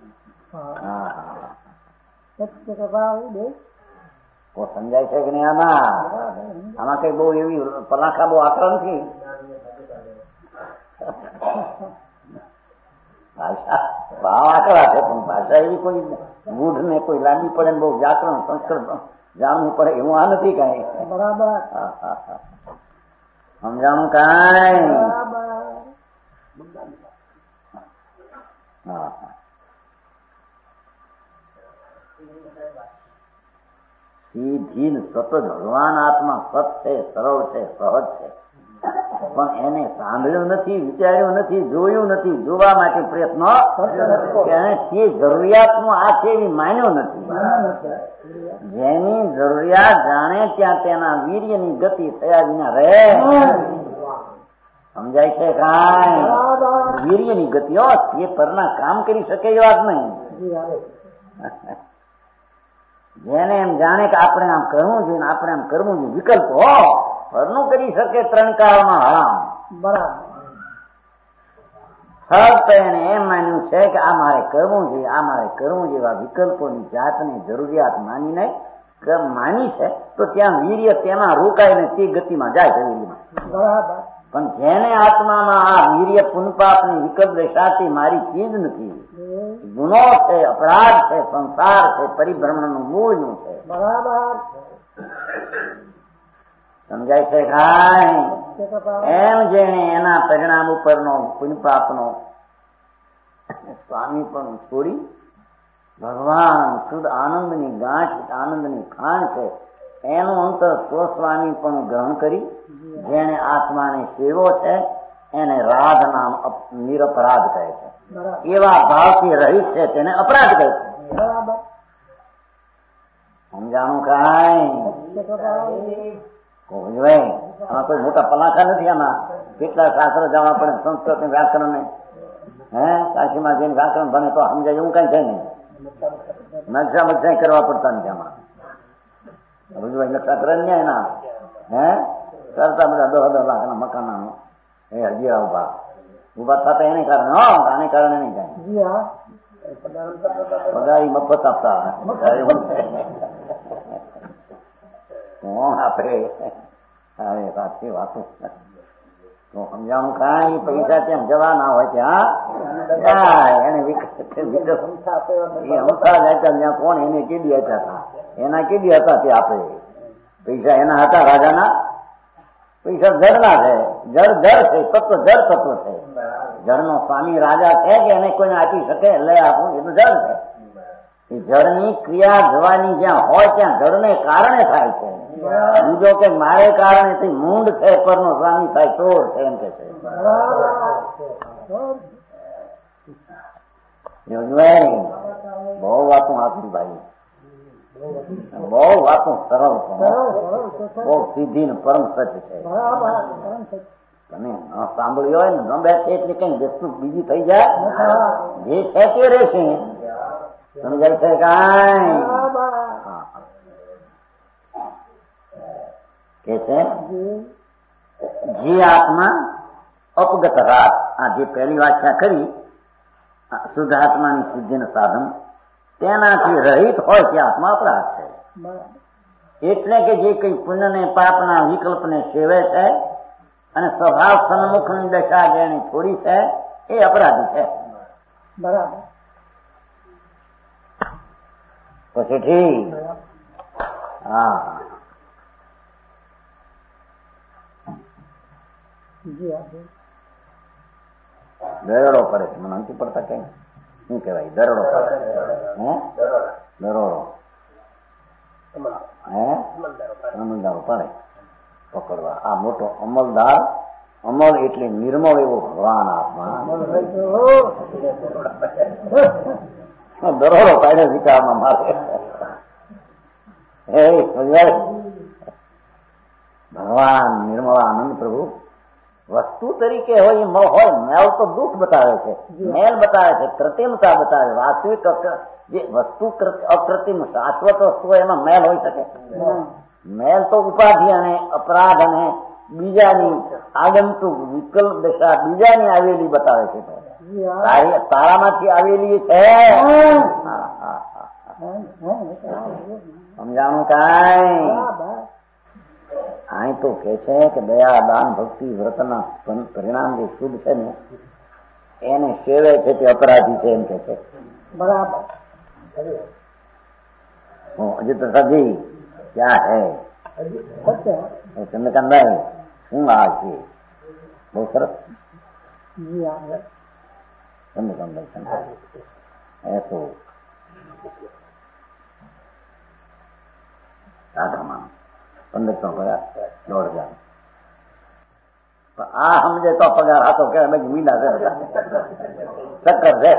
સમજાય છે કે નહીં? આમાં કઈ બહુ એવી પલાખા બહુ આકર નથી. ભાષા ભાવ આકરા છે પણ ભાષા એવી કોઈ ગૂઢ ને કોઈ લાંબી પડે બહુ વ્યાકરણ સંસ્કૃત જાણવું પડે એવું આ નથી કઈ. બરાબર. સમજાણું કાંઈ? સીધી સતત ભગવાન આત્મા સત છે, સરળ છે, સહજ છે, પણ એને સાંભળ્યું નથી, વિચાર્યું નથી, જોયું નથી, જોવા માટે પ્રયત્ન તે જરૂરિયાતનું આ છે એવી માન્યો નથી. જેની જરૂરિયાત જાણે ત્યાં તેના વીર્યની ગતિ થયા વિના રહે. સમજાય છે કાંઈ? વીર્યની ગતિઓ તે પરના કામ કરી શકે એવા જ નહીં. જેને એમ જાણે કે આપણે આમ કરવું જોઈએ, આપણે આમ કરવું જોઈએ, વિકલ્પો પરનું કરી શકે ત્રણ કાળમાં હરામ. બરાબર. ફક્ત એને એમ માન્યું છે કે આ મારે કરવું જોઈએ, આ મારે કરવું જોઈએ. એવા વિકલ્પોની જાતની જરૂરિયાત માનીને માની છે તો ત્યાં વીર્ય તેમાં રોકાઈને તે ગતિમાં જાય છે. બરાબર. પણ જેને આત્મામાં આ વીર્ય પુનપાપની વિકલ્પ દેશાથી મારી ચીજ નથી, ગુનો છે, અપરાધ છે, સંસાર છે, પરિભ્રમણનું મૂળનું છે. બરાબર. સમજાય છે કાંઈ? એમ જેને એના પરિણામ ઉપરનો પુનપાપનો સ્વામી પણ છોડી ભગવાન શુદ્ધ આનંદની ગાંઠ, આનંદની ખાણ છે એનું અંતર સ્વસ્વામી પણ ગ્રહણ કરી જેને આત્માને સેવો છે એને રાધ નામ નિરપરાધ કહે છે. એવા ભાવથી રહિત છે તેને અપરાધ કહે છે. સમજાણું કાંઈ? આમાં કોઈ મોટા પલાખા નથી. આમાં કેટલા શાસ્ત્ર જવા પડે, સંસ્કૃત વ્યાકરણ ને કાશીમાં જઈને વ્યાકરણ ભણે તો સમજાય એવું કઈ છે નહીં. નકશા મકશા કરવા પડતા નથી. આમાં ભુજભાઈ નકશા કરે ને એના કરતા બધા 10 લાખના મકાના એ હજી ઉભા થતા એને કારણે આને કારણે નહીં જાય. પગારી મફત આપતા આપે સાચી વાતો તો સમજાણું કાંઈ? પૈસા ત્યાં જવા ના હોય ત્યાં એને જ્યાં કોણ એને કેદી હતા, એના કેદી હતા તે આપે. પૈસા એના હતા રાજાના. પૈસા જળના છે, જળ જળ છે, તત્વ જળ તત્વ છે. જળનો સ્વામી રાજા છે કે એને કોઈને આપી શકે લઈ આપું એ તો જળ છે. એ જળની ક્રિયા જવાની જ્યાં હોય ત્યાં જળને કારણે થાય છે. બીજો કે મારે કારણે થી મૂંડ છે પરનો સ્વામી થાય ચોર છે એમ કે છે. બહુ વાતું આપી ભાઈ, બહુ વાતું સરળ, બહુ સીધી ને પરમ સત્ય છે. તમે ન સાંભળ્યો હોય ને ન બેસે એટલે કઈ વસ્તુ બીજી થઈ જાય, જે છે તે રહેશે. સમજાય છે કાંઈ? કે છે જે આત્મા અપગત રાત, આ જે પહેલી વ્યાખ્યા કરી શુદ્ધ આત્માની સિદ્ધિનું સાધન, તેનાથી રહિત હોય તે આત્મા અપરાધ છે. એટલે કે જે કઈ પુણ્ય ને પાપના વિકલ્પને સેવે છે અને સ્વભાવ સન્મુખની દશા જેની છોડી છે એ અપરાધી છે. બરાબર. પછી ઠીક. હા દરોડો પડે છે. મને નથી પડતા કઈ શું કેવાય? દરોડો પડે. દરોડો અમલદારો પડે પકડવા. આ મોટો અમલદાર, અમલ એટલે નિર્મળ એવો ભગવાન આત્મા. દરોડો પાડે વિચારમાં મારે. ભગવાન નિર્મળાનંદ પ્રભુ વસ્તુ તરીકે હોય મેલ તો દુઃખ બતાવે છે, મેલ બતાવે છે, કૃત્રિમતા બતાવે. વાસ્તવિક જે વસ્તુ અકૃત્રિમ શાશ્વત વસ્તુ એમાં મેલ હોઈ શકે? મેલ તો ઉપાધિ અને અપરાધ અને બીજાની આગંતુક વિકલ્પ દશા બીજાની આવેલી બતાવે છે. તારામાંથી આવેલી છે. સમજાણું કાંઈ? અહીં તો કે છે કે દયા દાન ભક્તિ વ્રતના પરિણામ જે શુદ્ધ છે ને એને સેવે છે તે અપરાધી છે એમ કે છે. બરાબર. હજી તો સજી ક્યાં હે ચંદ્રકાંતભાઈ? શું આ છે? બહુ સરસ. ચંદ્રકાંતભાઈ એ તો રાધામાં 1500 પગાર, 1000. આ સમજે તો પગાર હતો કે મીંડા છે, ચક્કર છે.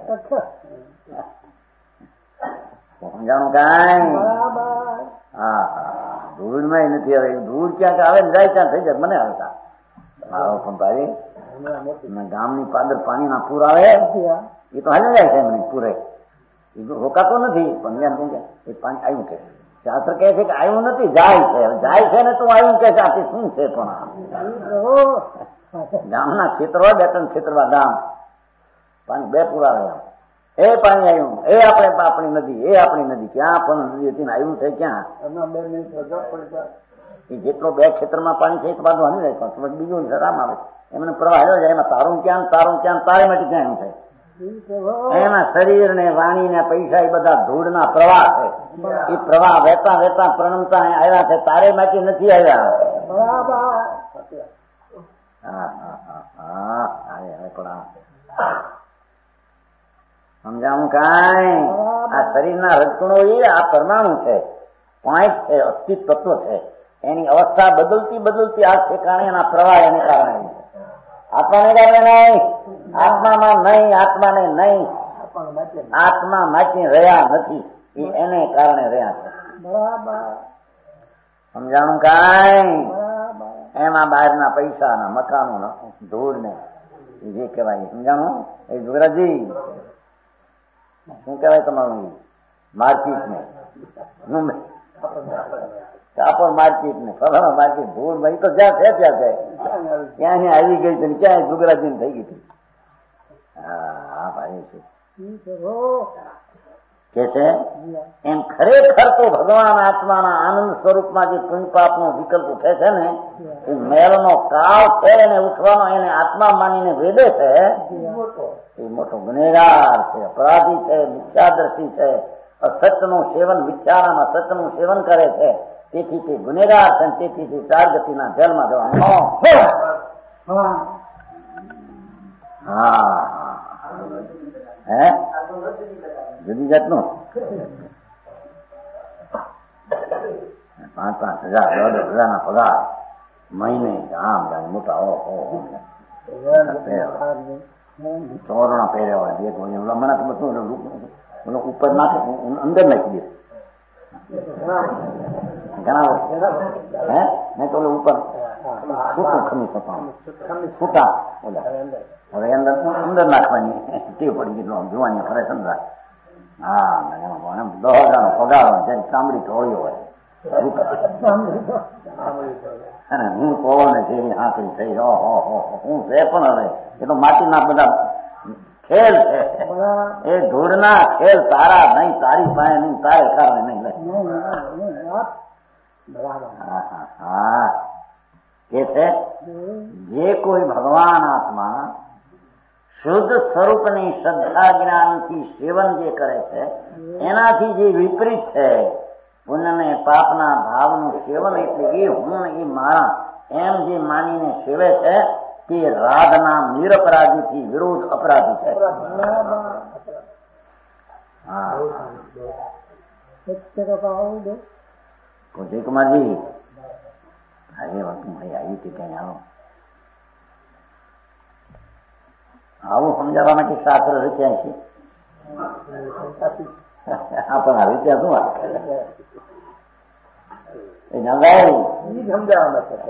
સમજાણું કાંઈ? હા ધૂળ માં નથી. હવે ધૂળ ક્યાંક આવે ને જાય ત્યાં થઈ જાય. મને આવતા મારો ભાઈ ગામની પાદર પાણીના પૂર આવે એ તો હાલે જાય છે એમને પૂરે. એ રોકાતો નથી પણ એ પાણી આવ્યું કે શાસ્ત્ર કહે છે કે આવ્યું નથી, જાય છે. જાય છે ને તું આવ્યું કે આ શું છે? પણ ગામના ક્ષેત્ર હોય, 2-3 ક્ષેત્રમાં ગામ પાણી 2 પૂર આવે. એ પાણી આવ્યું, એ આપણે આપણી નદી, એ આપણી નદી. ક્યાં પણ નદી હતી ને આવ્યું છે ક્યાં? એ જેટલો 2 ક્ષેત્રમાં પાણી છે એ બાજુ હમી જાય પણ બીજું રામ આવે એમને પ્રવાહ આવ્યો જાય. એમાં તારું ક્યાં તારે માટે ક્યાં એમ થાય? એના શરીર ને વાણી ને પૈસા એ બધા ધૂળના પ્રવાહ છે. એ પ્રવાહ વહેતા વહેતા પ્રણમતા આવ્યા છે, તારે માંથી નથી આવ્યા. સમજાવું કાંઈ? આ શરીરના રજકણો એ આ પરમાણુ છે, પોઈન્ટ છે, અસ્તિત્વ તત્વ છે. એની અવસ્થા બદલતી બદલતી આ ઠેકાણે એના પ્રવાહ એને કારણે. આત્માને કારણે નહીં, આત્મામાં નહીં, આત્માને નહીં, આત્મા માટે રહ્યા નથી, એ એને કારણે રહ્યા છે. સમજાણું કાંઈ? એમાં બહારના પૈસા મકાનો ધૂળ ને જે કહેવાય સમજાણું? એ ગુજરાતી શું કહેવાય તમારું? માર્કેટ ને કાપડ માર્કેટ ને ફલાણા માર્કેટ ધૂળ ભાઈ તો જ્યાં છે ત્યાં છે, ત્યાં આવી ગઈ છે ક્યાંય ગુજરાતી થઈ ગઈ હતી. હા ભાઈ કે છે એમ ખરેખર તો ભગવાન આત્માના આનંદ સ્વરૂપમાં જે પુણ્ય પાપનો વિકલ્પ ઉઠે છે ને એ મેળનો કાળ છે એને ઉઠવાનો એને આત્મા માનીને વેદે છે એ મોટો ગુનેગાર છે, અપરાધી છે, મિથ્યાદ્રષ્ટિ છે, અસત્યનું સેવન, મિથ્યારામાં સત્યનું સેવન કરે છે. તેથી તે ગુનેગાર છે, તેથી તે 4 ગતિના જેલમાં જવાનું. હા હે જુદી જાતનું 5,000 10,000 ના પગાર મહિને. આમ મોટા ચોરણા પહેર્યા હોય, હમણાં બધું ઉપર નાખે અંદર નાખી દે ઘણા હે નહીં તો ઉપર છૂટું ખમી શકવાનું છૂટા હવે અંદર નાખવાની તે પડી ગયેલો જોવાની ખરે સમજાય. હા એમ 10,000 પગાર હોય ચામડી ઢોળ્યો હોય અને હું કહો ને જેવી હાંકડી થઈ હું છે પણ હવે એ તો માટીના બધા ખેલ છે એ ધૂળના ખેલ તારા નહીં તારી પાસે નહીં તારે કારણે નહીં લે. હા કે છે જે કોઈ ભગવાન આત્મા શુદ્ધ સ્વરૂપની શ્રદ્ધા જ્ઞાનથી સેવન જે કરે છે એનાથી જે વિપરીત છે પુણ્ય ને પાપના ભાવનું સેવન એટલે એ હું એ મારા એમ જે માનીને સેવે છે તે રાધના નિરપરાધીથી વિરોધ અપરાધી છે. જયકુમારજી આજે વાત મારી આવી હતી કઈ આવું સમજાવવા માટે શાસ્ત્ર રચ્યા છે. હા પણ આવી ત્યાં શું વાત સમજાવવા માટે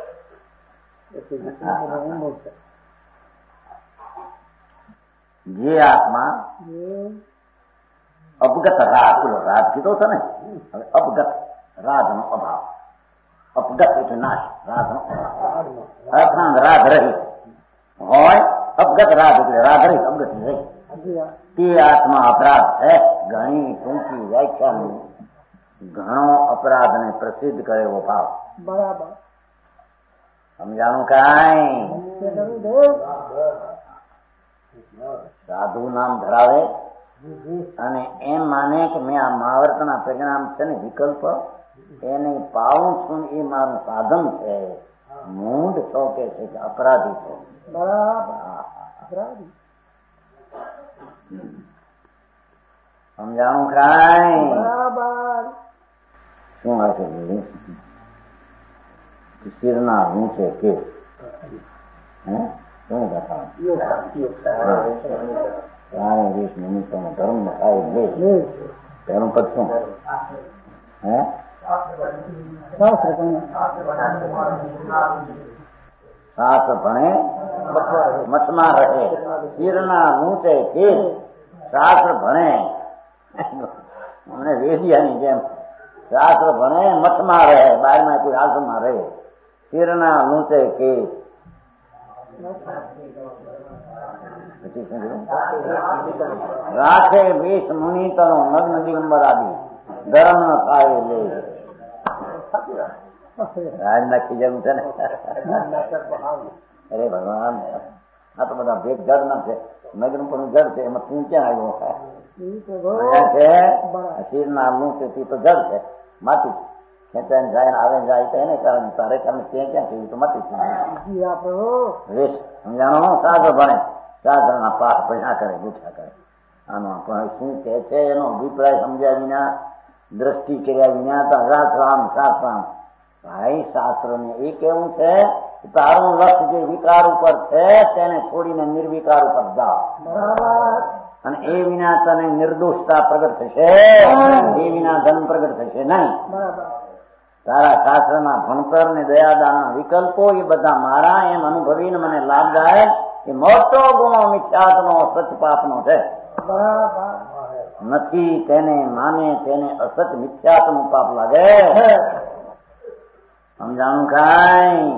જે આત્મા અપગત રાગ રાગ કીધો છે ને હવે અપગત રાગ નો અભાવ અપગત એટલે નાશ રાગ નો અભાવ રાગ રહી હોય અપગત રાગ એટલે રાગ રહી અપગત રહી તે આત્મા અપરાધ છે. ઘણી ટૂંકી વ્યાખ્યા ઘણો અપરાધ ને પ્રસિદ્ધ કરે એવો ભાવ બરાબર સમજાણું કાંઈ સાધુ નામ ધરાવે અને એમ માને કે મેં આ મહાવર્તના પરિણામ છે ને વિકલ્પ એને પાવું છું એ મારું સાધન છે. મૂંઢ છો કે છે કે અપરાધી છે. સમજાણું કાંઈ શું હશે શિરના ઊંચે કે શું બતાવે 20 મિનિટો ધર્મ થાય બે તેનું પદ શું હે શાસ્ત્ર ભણે મઠમાં રહે શિરના ઊંચે કે શાસ્ત્ર ભણે અમને વેદિયાની જેમ શાસ્ત્ર ભણે મઠમાં રહે બહારમાં કોઈ આશ્રમમાં રહે શિરના ઊંચે કે રાખે 20 મુનિતનો નગ્ન દિગંબર આદિ ધર્મ ન થાય લે રાજ નાખી જવું છે ને. અરે ભગવાન આ તો બધા ભેદ જડ ના છે નગ્ન પણ જડ છે એમાં તું ક્યાં આવ્યો છે શિરના ઊંચે તો જડ છે માટી ખેંચાઈને જાય આવે જાય તો એને કારણે તારે કારણે ત્યાં ક્યાં થયું તો માટી વેશ સમજાણો શાસ્ત્ર ભણે શાસ્ત્રના પાઠ ભણ્યા કરે ગુઠ્યા કરે. આનો પણ શું કે છે એનો અભિપ્રાય સમજ્યા વિના દ્રષ્ટિ કર્યા વિના તો શાસ્ત્રામ શાસ્ત્રામ ભાઈ શાસ્ત્ર ને એ કેવું છે તારું લક્ષ્ય જે વિકાર ઉપર છે તેને છોડીને નિર્વિકાર ઉપર જાઓ અને એ વિના તને નિર્દોષતા પ્રગટ થશે એ વિના ધન પ્રગટ થશે નહીં. તારા શાસ્ત્રના ભણતર ને દયાદાનના વિકલ્પો એ બધા મારા એમ અનુભવીને મને લાભદાયક એ મોટો ગુનો મિથ્યાત્મનો સચ પાપનો છે નથી. તેને માને તેને અસત મિથ્યાત્મનું પાપ લાગે. સમજાણું કાંઈ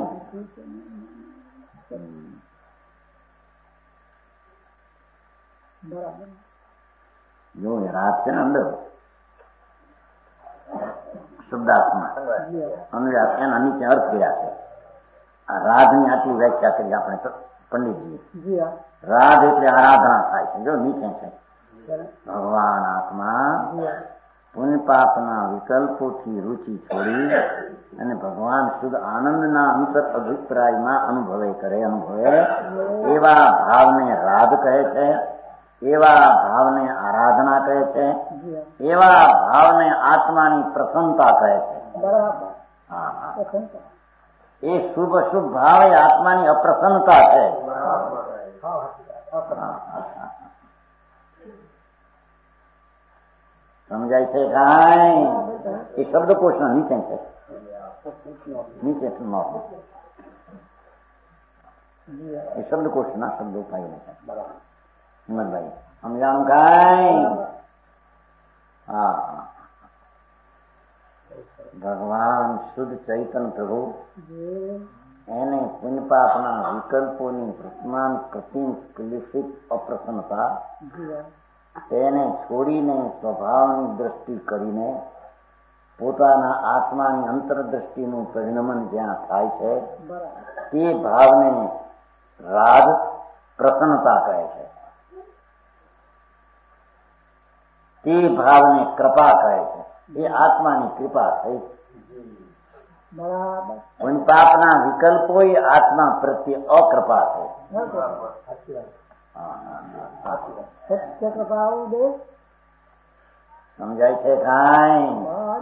જો રાત છે ને અંદર શબ્દાર્થમાં અનુરાગ એના નીચે અર્થ કર્યા છે. આ રાધની આટલી વ્યાખ્યા કરી આપણે પંડિતજી. રાધ એટલે આરાધના થાય છે. જો નીચે છે ભગવાન આત્મા પુણ્ય પાપના વિકલ્પોથી રુચિ છોડી અને ભગવાન શુદ્ધ આનંદના અંતર અભિપ્રાયમાં અનુભવે એવા ભાવને રાધ કહે છે. એવા ભાવને આરાધના કહે છે. એવા ભાવને આત્માની પ્રસન્નતા કહે છે. એ શુભ અશુભ ભાવ એ આત્માની અપ્રસન્નતા છે. સમજાય છે કાંઈ? એ શબ્દકોશના નીચે છે, નીચે એ શબ્દકોશના શબ્દો પાઈને છે. હિંમતભાઈ સમજાણું કાંઈ? હા, ભગવાન શુદ્ધ ચૈતન્ય પ્રભુ એને પુણ્ય પાપના વિકલ્પોની વર્તમાન પ્રતિકલિત અપ્રસન્નતા તેને છોડીને સ્વભાવની દ્રષ્ટિ કરીને પોતાના આત્માની અંતરદ્રષ્ટિનું પરિણમન જ્યાં થાય છે તે ભાવને રાગ પ્રસન્નતા કહે છે, તે ભાવને કૃપા કહે છે. એ આત્માની કૃપા થઈ. પુણ્ય પાપના વિકલ્પો આત્મા પ્રત્યે અકૃપા છે. સમજાય છે કાંઈ?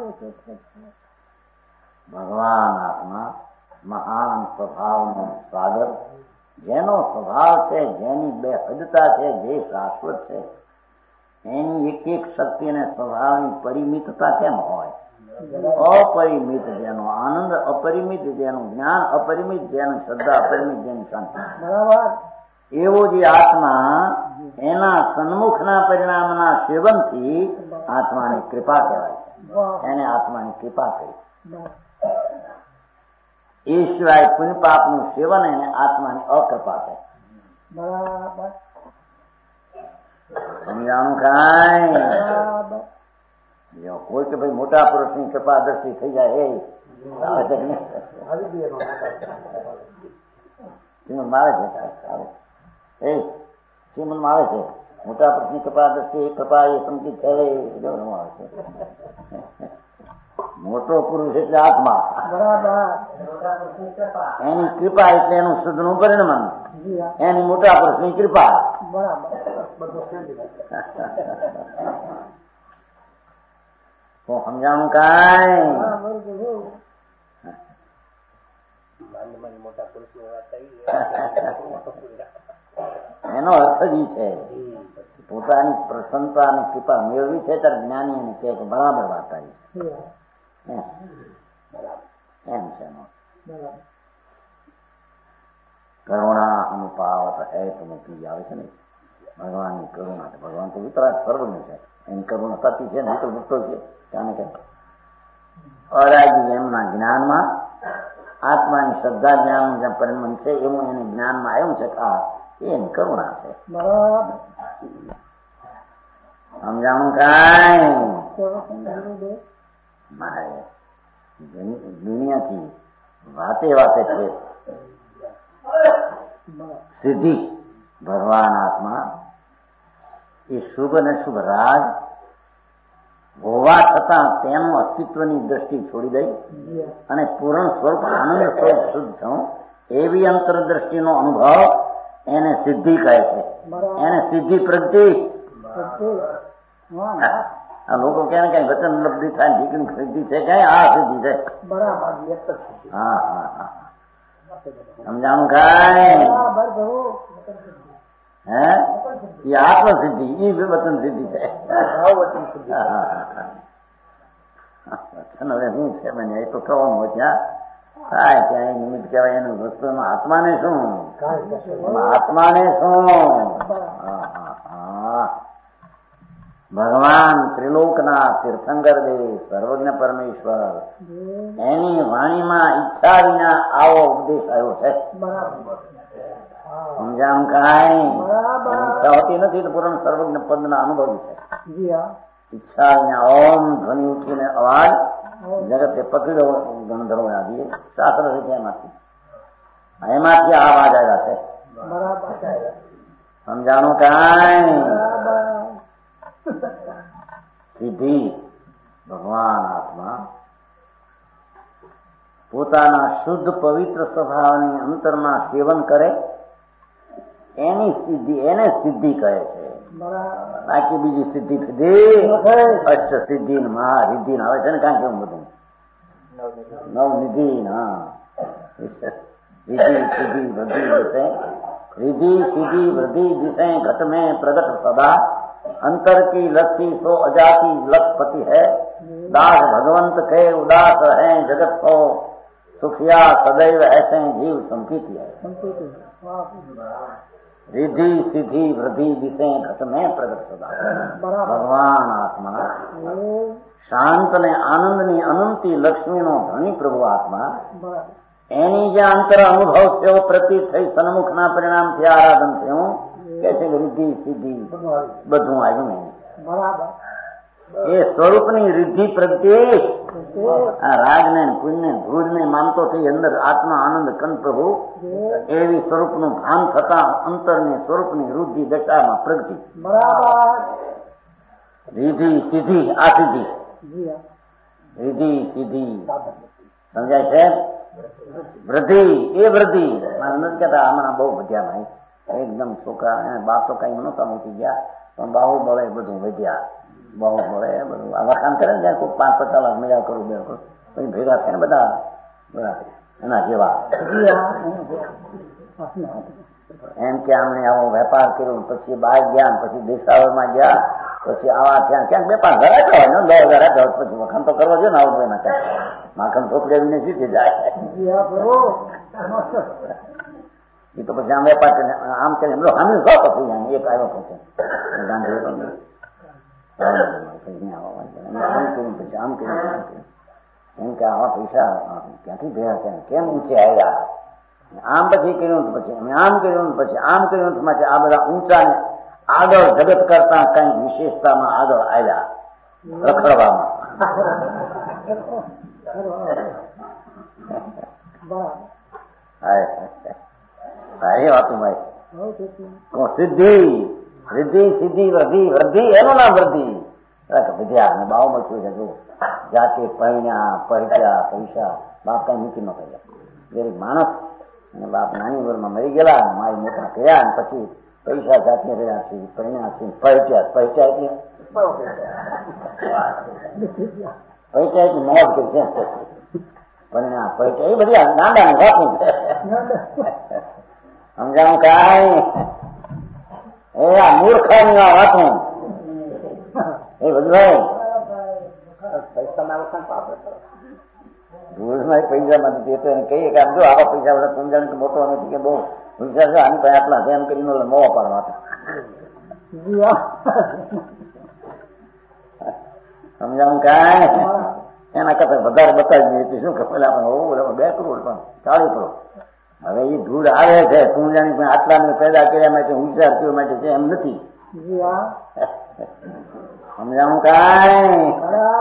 ભગવાન આત્મા મહાન સ્વભાવનો સાગર, જેનો સ્વભાવ છે, જેની બેહદતા છે, જે શાશ્વત છે, એની એક એક શક્તિ અને સ્વભાવની પરિમિતતા કેમ હોય? અપરિમિત જેનો આનંદ, અપરિમિત જેનું જ્ઞાન, અપરિમિત જેનું શ્રદ્ધા, અપરિમિત જેની શાંતિ, એવો જે આત્મા એના સન્મુખના પરિણામના સેવનથી આત્માની કૃપા કહેવાય છે. એને આત્માની કૃપા કહી. એ સિવાય પુણ્ય પાપનું સેવન એને આત્માની અકૃપા છે. સમજાણું કાંઈ? જો કોઈ કે ભાઈ મોટા પુરુષની કૃપા દ્રષ્ટિ થઈ જાય, મારે છે, શ્રીમંત આવે છે, મોટા પુરુષની કૃપા દ્રષ્ટિ કૃપા એ સંકિત છે, આવે છે. મોટો પુરુષ એટલે આત્મા, એની કૃપા એટલે એનું શુદ્ધ નું પરિણમન, એની મોટા પુરુષની કૃપા. તો સમજાણું કાંઈ? એનો અર્થ જ છે પોતાની પ્રસન્નતા અને કૃપા મેળવી છે ત્યારે જ્ઞાની એને કહે કે બરાબર વાત આવી એમ છે. કરુણા અનુપાવત હેતુમતી આવે છે ને, ભગવાનની કરુણા. ભગવાન તો વિતરાગ સર્વજ્ઞ છે, એની કરુણા સતી છે ને, તો મુક્તો છે. કારણ કે અરાજી એમના જ્ઞાનમાં આત્માની શ્રદ્ધા જ્ઞાનનું જ્યાં પરિણમન છે એવું એને જ્ઞાનમાં આવ્યું છે કે આ એની કરુણા છે. સમજાણું કાંઈ? મારે દુનિયાથી વાતે વાતે છે સિદ્ધિ. ભગવાન આત્મા એ શુભ અને શુભ રાગ હોવા છતાં તેનું અસ્તિત્વની દ્રષ્ટિ છોડી દઈ અને પૂર્ણ સ્વરૂપ આનંદ સ્વરૂપ શુદ્ધ થવું, એવી અંતરદ્રષ્ટિનો અનુભવ એને સિદ્ધિ કહે છે. એને સિદ્ધિ પ્રગતિ. આ લોકો કે કઈ વચન લબ્ધિ થાય, ઠીકની સિદ્ધિ છે, કઈ આ સિદ્ધિ છે. હા હા હા, સમજાણું કાંઈ? હે, એ આત્મસિદ્ધિ, એ વચન સિદ્ધિ છે. હવે શું છે મને એ તો કહેવાનું ત્યાં થાય ત્યાં નિમિત્ત કહેવાય. એનું વસ્તુમાં આત્માને શું, આત્માને શું? ભગવાન ત્રિલોકના તીર્થંકર દેવ સર્વજ્ઞ પરમેશ્વર, એની વાણીમાં ઈચ્છા વિના આવો ઉપદેશ આવ્યો છે. સમજાણું કાંઈ? ઈચ્છા હોતી નથી તો પૂર્ણ સર્વજ્ઞ પદના અનુભવી છે. ઈચ્છા વિના ઓમ ધ્વનિ ઉઠીને અવાજ જગતે પકડ્યો ગંધર્વ આદિ શાસ્ત્ર રીતે એમાંથી આ અવાજ આવ્યા છે. સમજાણું કાંઈ? સિદ્ધિ. ભગવાન આત્મા પોતાના શુદ્ધ પવિત્ર સ્વભાવની અંતરમાં સેવન કરે એની સિદ્ધિ, એને સિદ્ધિ કહે છે. બાકી બીજી સિદ્ધિ અષ્ટ સિદ્ધિ મહારિદ્ધિ આવે છે ને, કાંઈ કેવું બધું નવનિધિ. હા, रिद्धि सिद्धि वृद्धि जिसे रिद्धि सिद्धि वृद्धि जिसे घट में प्रगट सदा अंतर की लस्सी सो अजाती लखपति है, दास भगवंत के उदास है जगत को, सुखिया सदैव ऐसे जीव संकीति है। रिद्धि सिद्धि वृद्धि दिशे घट में प्रगट सदा। भगवान आत्मा શાંત ને આનંદની અનંતી લક્ષ્મીનો ધણી પ્રભુ આત્મા, એની જે અંતર અનુભવ થયો, પ્રતીત થઈ, સન્મુખના પરિણામથી આરાધન થયું, કે છે રિદ્ધિ સિદ્ધિ બધું આવ્યું નહીં. એ સ્વરૂપની રિદ્ધિ પ્રત્યે આ રાજને પુણ્યને ધૂળને માનતો થઈ અંદર આત્મા આનંદ કંદ પ્રભુ એવી સ્વરૂપનું ભાન થતા અંતરની સ્વરૂપની વૃદ્ધિ દશામાં પ્રગતિ. રિદ્ધિ સિદ્ધિ આ સિદ્ધિ રિદ્ધિ સિદ્ધિ સમજાય છે. વૃદ્ધિ એ વૃદ્ધિ નથી કહેતા હમણાં બહુ વધ્યા ભાઈ, એકદમ છોકરા એને બાપ તો કઈ નહોતા મૂકી ગયા, પણ બાહુ બળે બધું વધ્યા, બહુ બળે બધું આ વખાણ કરે ને કોઈ 5-50 લાખ મેળા કરું બે કરું પછી ભેગા થાય ને બધા એના જેવા. એમ કે આમણે આવો વેપાર કર્યો, પછી બહાર ગયા, પછી દેશાવરમાં ગયા, પછી આવા ત્યાં ક્યાંક 2-5 ઘર આપ્યા હોય ને 10,000 આપ્યા, પછી વખાણ તો કરવા જોઈએ ને આવું એના ક્યાંક માખણ ઠોકડાવીને જીતી જાય. એ તો પછી આમ વેપાર કરીને આમ કરીને હામી શોખ પછી એક આવ્યો પછી ગાંધી પછી આમ કર્યું એમ કે આવા પૈસા ક્યાંથી ભેગા થયા, કેમ ઊંચે આવ્યા, આમ પછી કર્યું પછી અમે આમ કર્યું પછી આમ કર્યું પછી આ બધા ઊંચા ને આગળ જગત કરતા કઈ વિશેષતામાં આગળ આવ્યા રખડવામાં. સારી વાતું ભાઈ. સિદ્ધિ સિદ્ધિ સિદ્ધિ વૃદ્ધિ વૃદ્ધિ એનું નામ વૃદ્ધિ. વિદ્યા અને બાવ મળતું છે. જો જાતે પૈણ્યા પૈસા પૈસા બાપ કઈ મૂકી ન કર્યા, ગરીબ માણસ અને બાપ નાની ઉંમરમાં મરી ગયેલા, મારી મોટા કર્યા અને પછી પૈસા જાતે રહ્યા છે, પૈણ્યા છે, પૈટ્યા પૈટ્યા એટલે પૈટ્યા એટલે મોજ કરી છે, પૈણ્યા પૈટ્યા એ બધી નાના વાતું છે. સમજાણું કાંઈ એ આ મૂર્ખાની વાતું એ બધું ભાઈ રોજમાં પૈસા નથી દેતો એને કહીએ કે આમ જો આવા પૈસા બધા સમજાણ કે મોટો નથી કે બહુ વિચાર છે આની પાસે આટલા છે એમ કરીને મોવા પાડવા સમજાણું કાંઈ એના કરતા વધારે બતાવી દઈએ શું કે પેલા આપણે હોવું 2 કરોડ પણ 40 કરોડ. હવે એ ધૂળ આવે છે તું જાણી આટલા પેદા કર્યા માટે હોશિયાર થયો માટે છે એમ નથી. સમજાણું કાંઈ.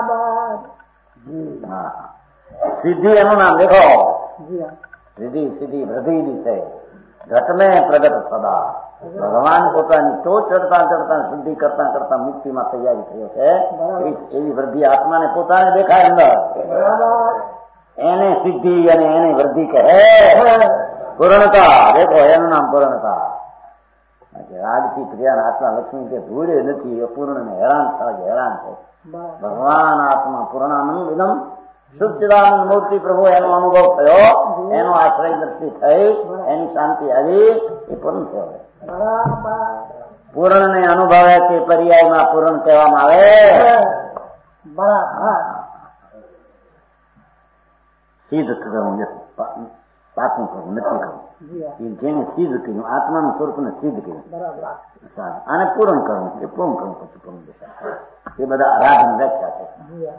સિદ્ધિ એનું નામ દેખો. સિદ્ધિ સિદ્ધિ વૃદ્ધિ છે ઘટ મેં પ્રગટ સદા. ભગવાન પોતાની ટોચ ચડતા ચડતા શુદ્ધિ કરતા કરતા મુક્તિમાં તૈયારી થયો છે. એવી વૃદ્ધિ આત્માને પોતાને દેખાય અંદર, એને સિદ્ધિ અને એને વૃદ્ધિ કહે. પૂર્ણતા દેખો એનું નામ પૂર્ણતા. રાજથી પ્રિયા આત્મા લક્ષ્મી કે ભૂલે નથી, એ પૂર્ણ ને હેરાન થાય હેરાન થાય. ભગવાન આત્મા પૂર્ણાનંદ વિદમ શુદ્ધાનંદ મૂર્તિ પ્રભુ એનો અનુભવ થયો, એનો આશ્રય દ્રષ્ટિ થઈ, એની શાંતિ આવી, એ પૂર્ણ થયો. પૂર્ણ ને અનુભવે તે પર્યાયમાં પૂર્ણ કહેવામાં આવે. સિદ્ધ કરવું પાકું કરવું નથી કરવું. જેને સિદ્ધ કર્યું આત્માનું સ્વરૂપને સિદ્ધ કર્યું આને પૂર્ણ કરવું, એ પૂર્ણ કરવું પછી પૂર્ણ દશા. એ બધા આરાધન વ્યાખ્યા છે.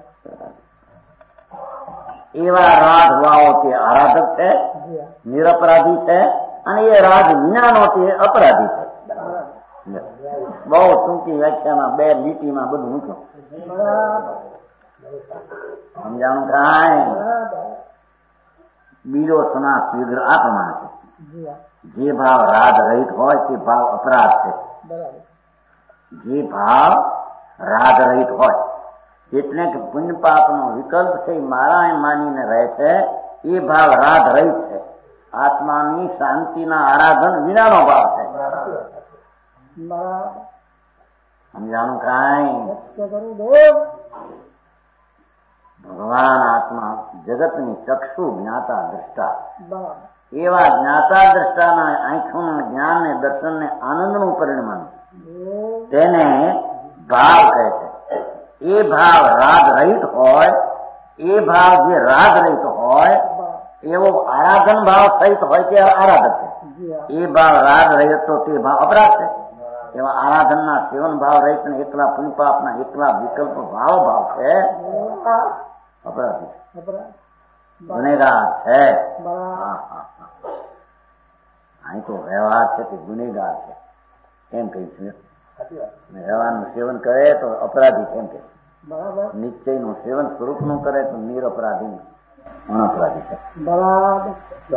એવા રાધવાઓ તે આરાધક છે, નિરપરાધી છે, અને એ રાધ વિનાનો તે અપરાધી છે. બહુ ટૂંકી વ્યાખ્યામાં 2 લીટીમાં બધું મૂક્યું. સમજાણું કાંઈ. બીજો સમાસ વિગ્રહ આ પ્રમાણે છે. જે ભાવ રાધ રહિત હોય તે ભાવ અપરાધ છે. જે ભાવ રાધ રહિત હોય એટલે કે પુણ્ય પાપનો વિકલ્પ છે મારા એમ માનીને રહે છે, એ ભાવ રાધ રહિત છે. આત્માની શાંતિના આરાધન વિનાનો ભાવ છે. સમજાણું કાંઈ. ભગવાન આત્મા જગતની ચક્ષુ જ્ઞાતા દ્રષ્ટા. એવા જ્ઞાતા દ્રષ્ટાના આંખોના જ્ઞાન ને દર્શન ને આનંદનું પરિણામ તેને ભાવ કહે છે. એ ભાવ રાગ રહિત હોય, એ ભાવ જે રાગ રહિત હોય એવો આરાધન ભાવ સહિત હોય તે આરાધક છે. એ ભાવ રાગ રહિત તો તે ભાવ અપરાધ છે. એવા આરાધનના સેવન ભાવ રહિત ને એકલા પુણ્યપાપના એકલા વિકલ્પ ભાવ છે અપરાધી ગુનેગાર છે. અહીં તો વ્યવહાર છે કે ગુનેગાર છે એમ કહીશું. વ્યવહારનું સેવન કરે તો અપરાધી કેમ કે નિશ્ચયનું સેવન સ્વરૂપનું કરે તો નિરપરાધી અનપરાધી છે. બરાબર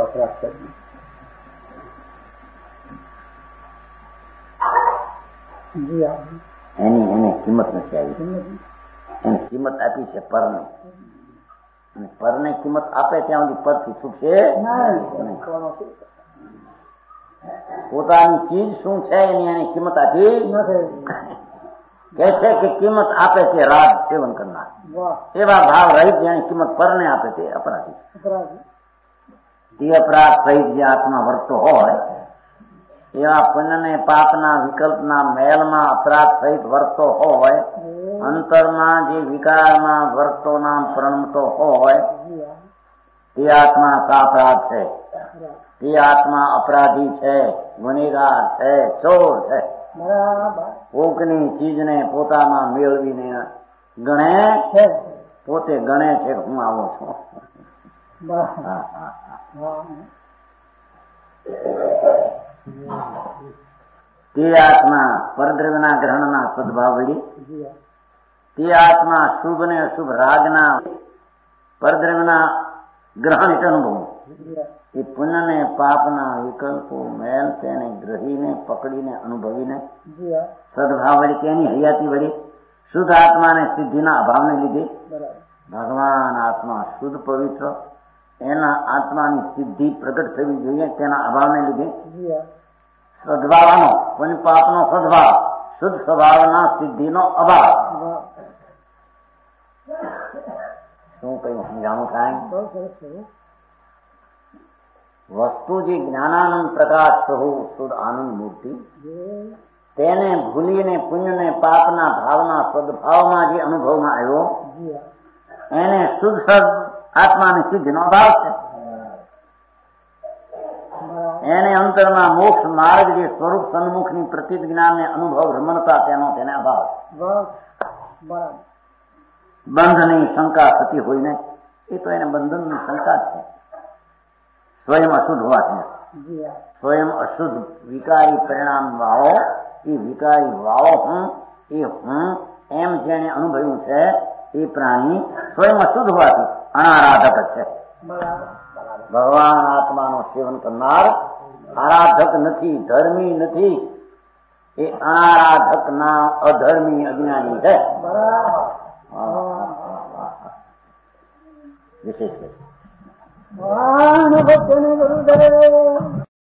એની કિંમત નથી આવી. એની કિંમત આપી છે પરને, અને પરને કિંમત આપે ત્યાં સુધી પરથી છૂટશે. પોતાની ચીજ શું છે એની કિંમત આપી કે છે કે કિંમત આપે છે રાગ સેવન કરનાર. એવા ભાવ રહિત જેની કિંમત પરને આપે તે અપરાધી. તે અપરાધ સહિત જે આત્મા વર્તો હોય એવા પુણ્યને પાપના વિકલ્પના મેલમાં અપરાધ સહિત વર્તો હોય, અંતરમાં જે વિકારમાં વર્તોના પ્રણમતો હોય તે આત્મા અપરાધ છે. તે આત્મા અપરાધી છે, ગુનેગાર છે, ચોર છે. કોકની ચીજને પોતામાં મેળવીને ગણે છે, પોતે ગણે છે હું આવો છું. તે આત્મા પરદ્રવ્યના ગ્રહણના સદભાવ વળી, તે આત્મા શુભ ને અશુભ રાગના પરદ્રવ્યના ગ્રહણ એટલે અનુભવ. એ પુણ્યને પાપના વિકલ્પો મેલ તેને ગ્રહીને પકડીને અનુભવીને સદભાવ વળી તેની હયાતી વળી શુદ્ધ આત્માને સિદ્ધિના અભાવને લીધે ભગવાન આત્મા શુદ્ધ પવિત્ર એના આત્માની સિદ્ધિ પ્રગટ થવી જોઈએ તેના અભાવને લીધે સદભાવનો પુણ્ય પાપનો સદભાવ શુદ્ધ સ્વભાવના સિદ્ધિનો અભાવ. શું કયું સમજાવું થાય? વસ્તુ જે જ્ઞાનાનંદ પ્રકાશ પ્રભુ શુદ્ધ આનંદ મૂર્તિ તેને ભૂલીને પુણ્યને પાપના ભાવના સદભાવમાં જે અનુભવમાં આવ્યો એને શુદ્ધ સદ આત્માની સિદ્ધિનો અભાવ છે. એને અંતરમાં મોક્ષ માર્ગ જે સ્વરૂપ સન્મુખની પ્રતીત જ્ઞાનને અનુભવ રમણતા તેનો તેને અભાવ. બંધની શંકા થતી હોય ને એ તો એને બંધનની શંકા છે. સ્વયં અશુદ્ધ હોવાથી સ્વયં અશુદ્ધ વિકારી પરિણામ વાળો એ વિકારી વાળો હું એ હું એમ જેને અનુભવ્યું છે એ પ્રાણી સ્વયં અશુદ્ધ હોવાથી અનારાધક છે. ભગવાન આત્માનો સેવન કરનાર આરાધક નથી, ધર્મી નથી. એ અનારાધક ના અધર્મી અજ્ઞાની છે. વિશેષ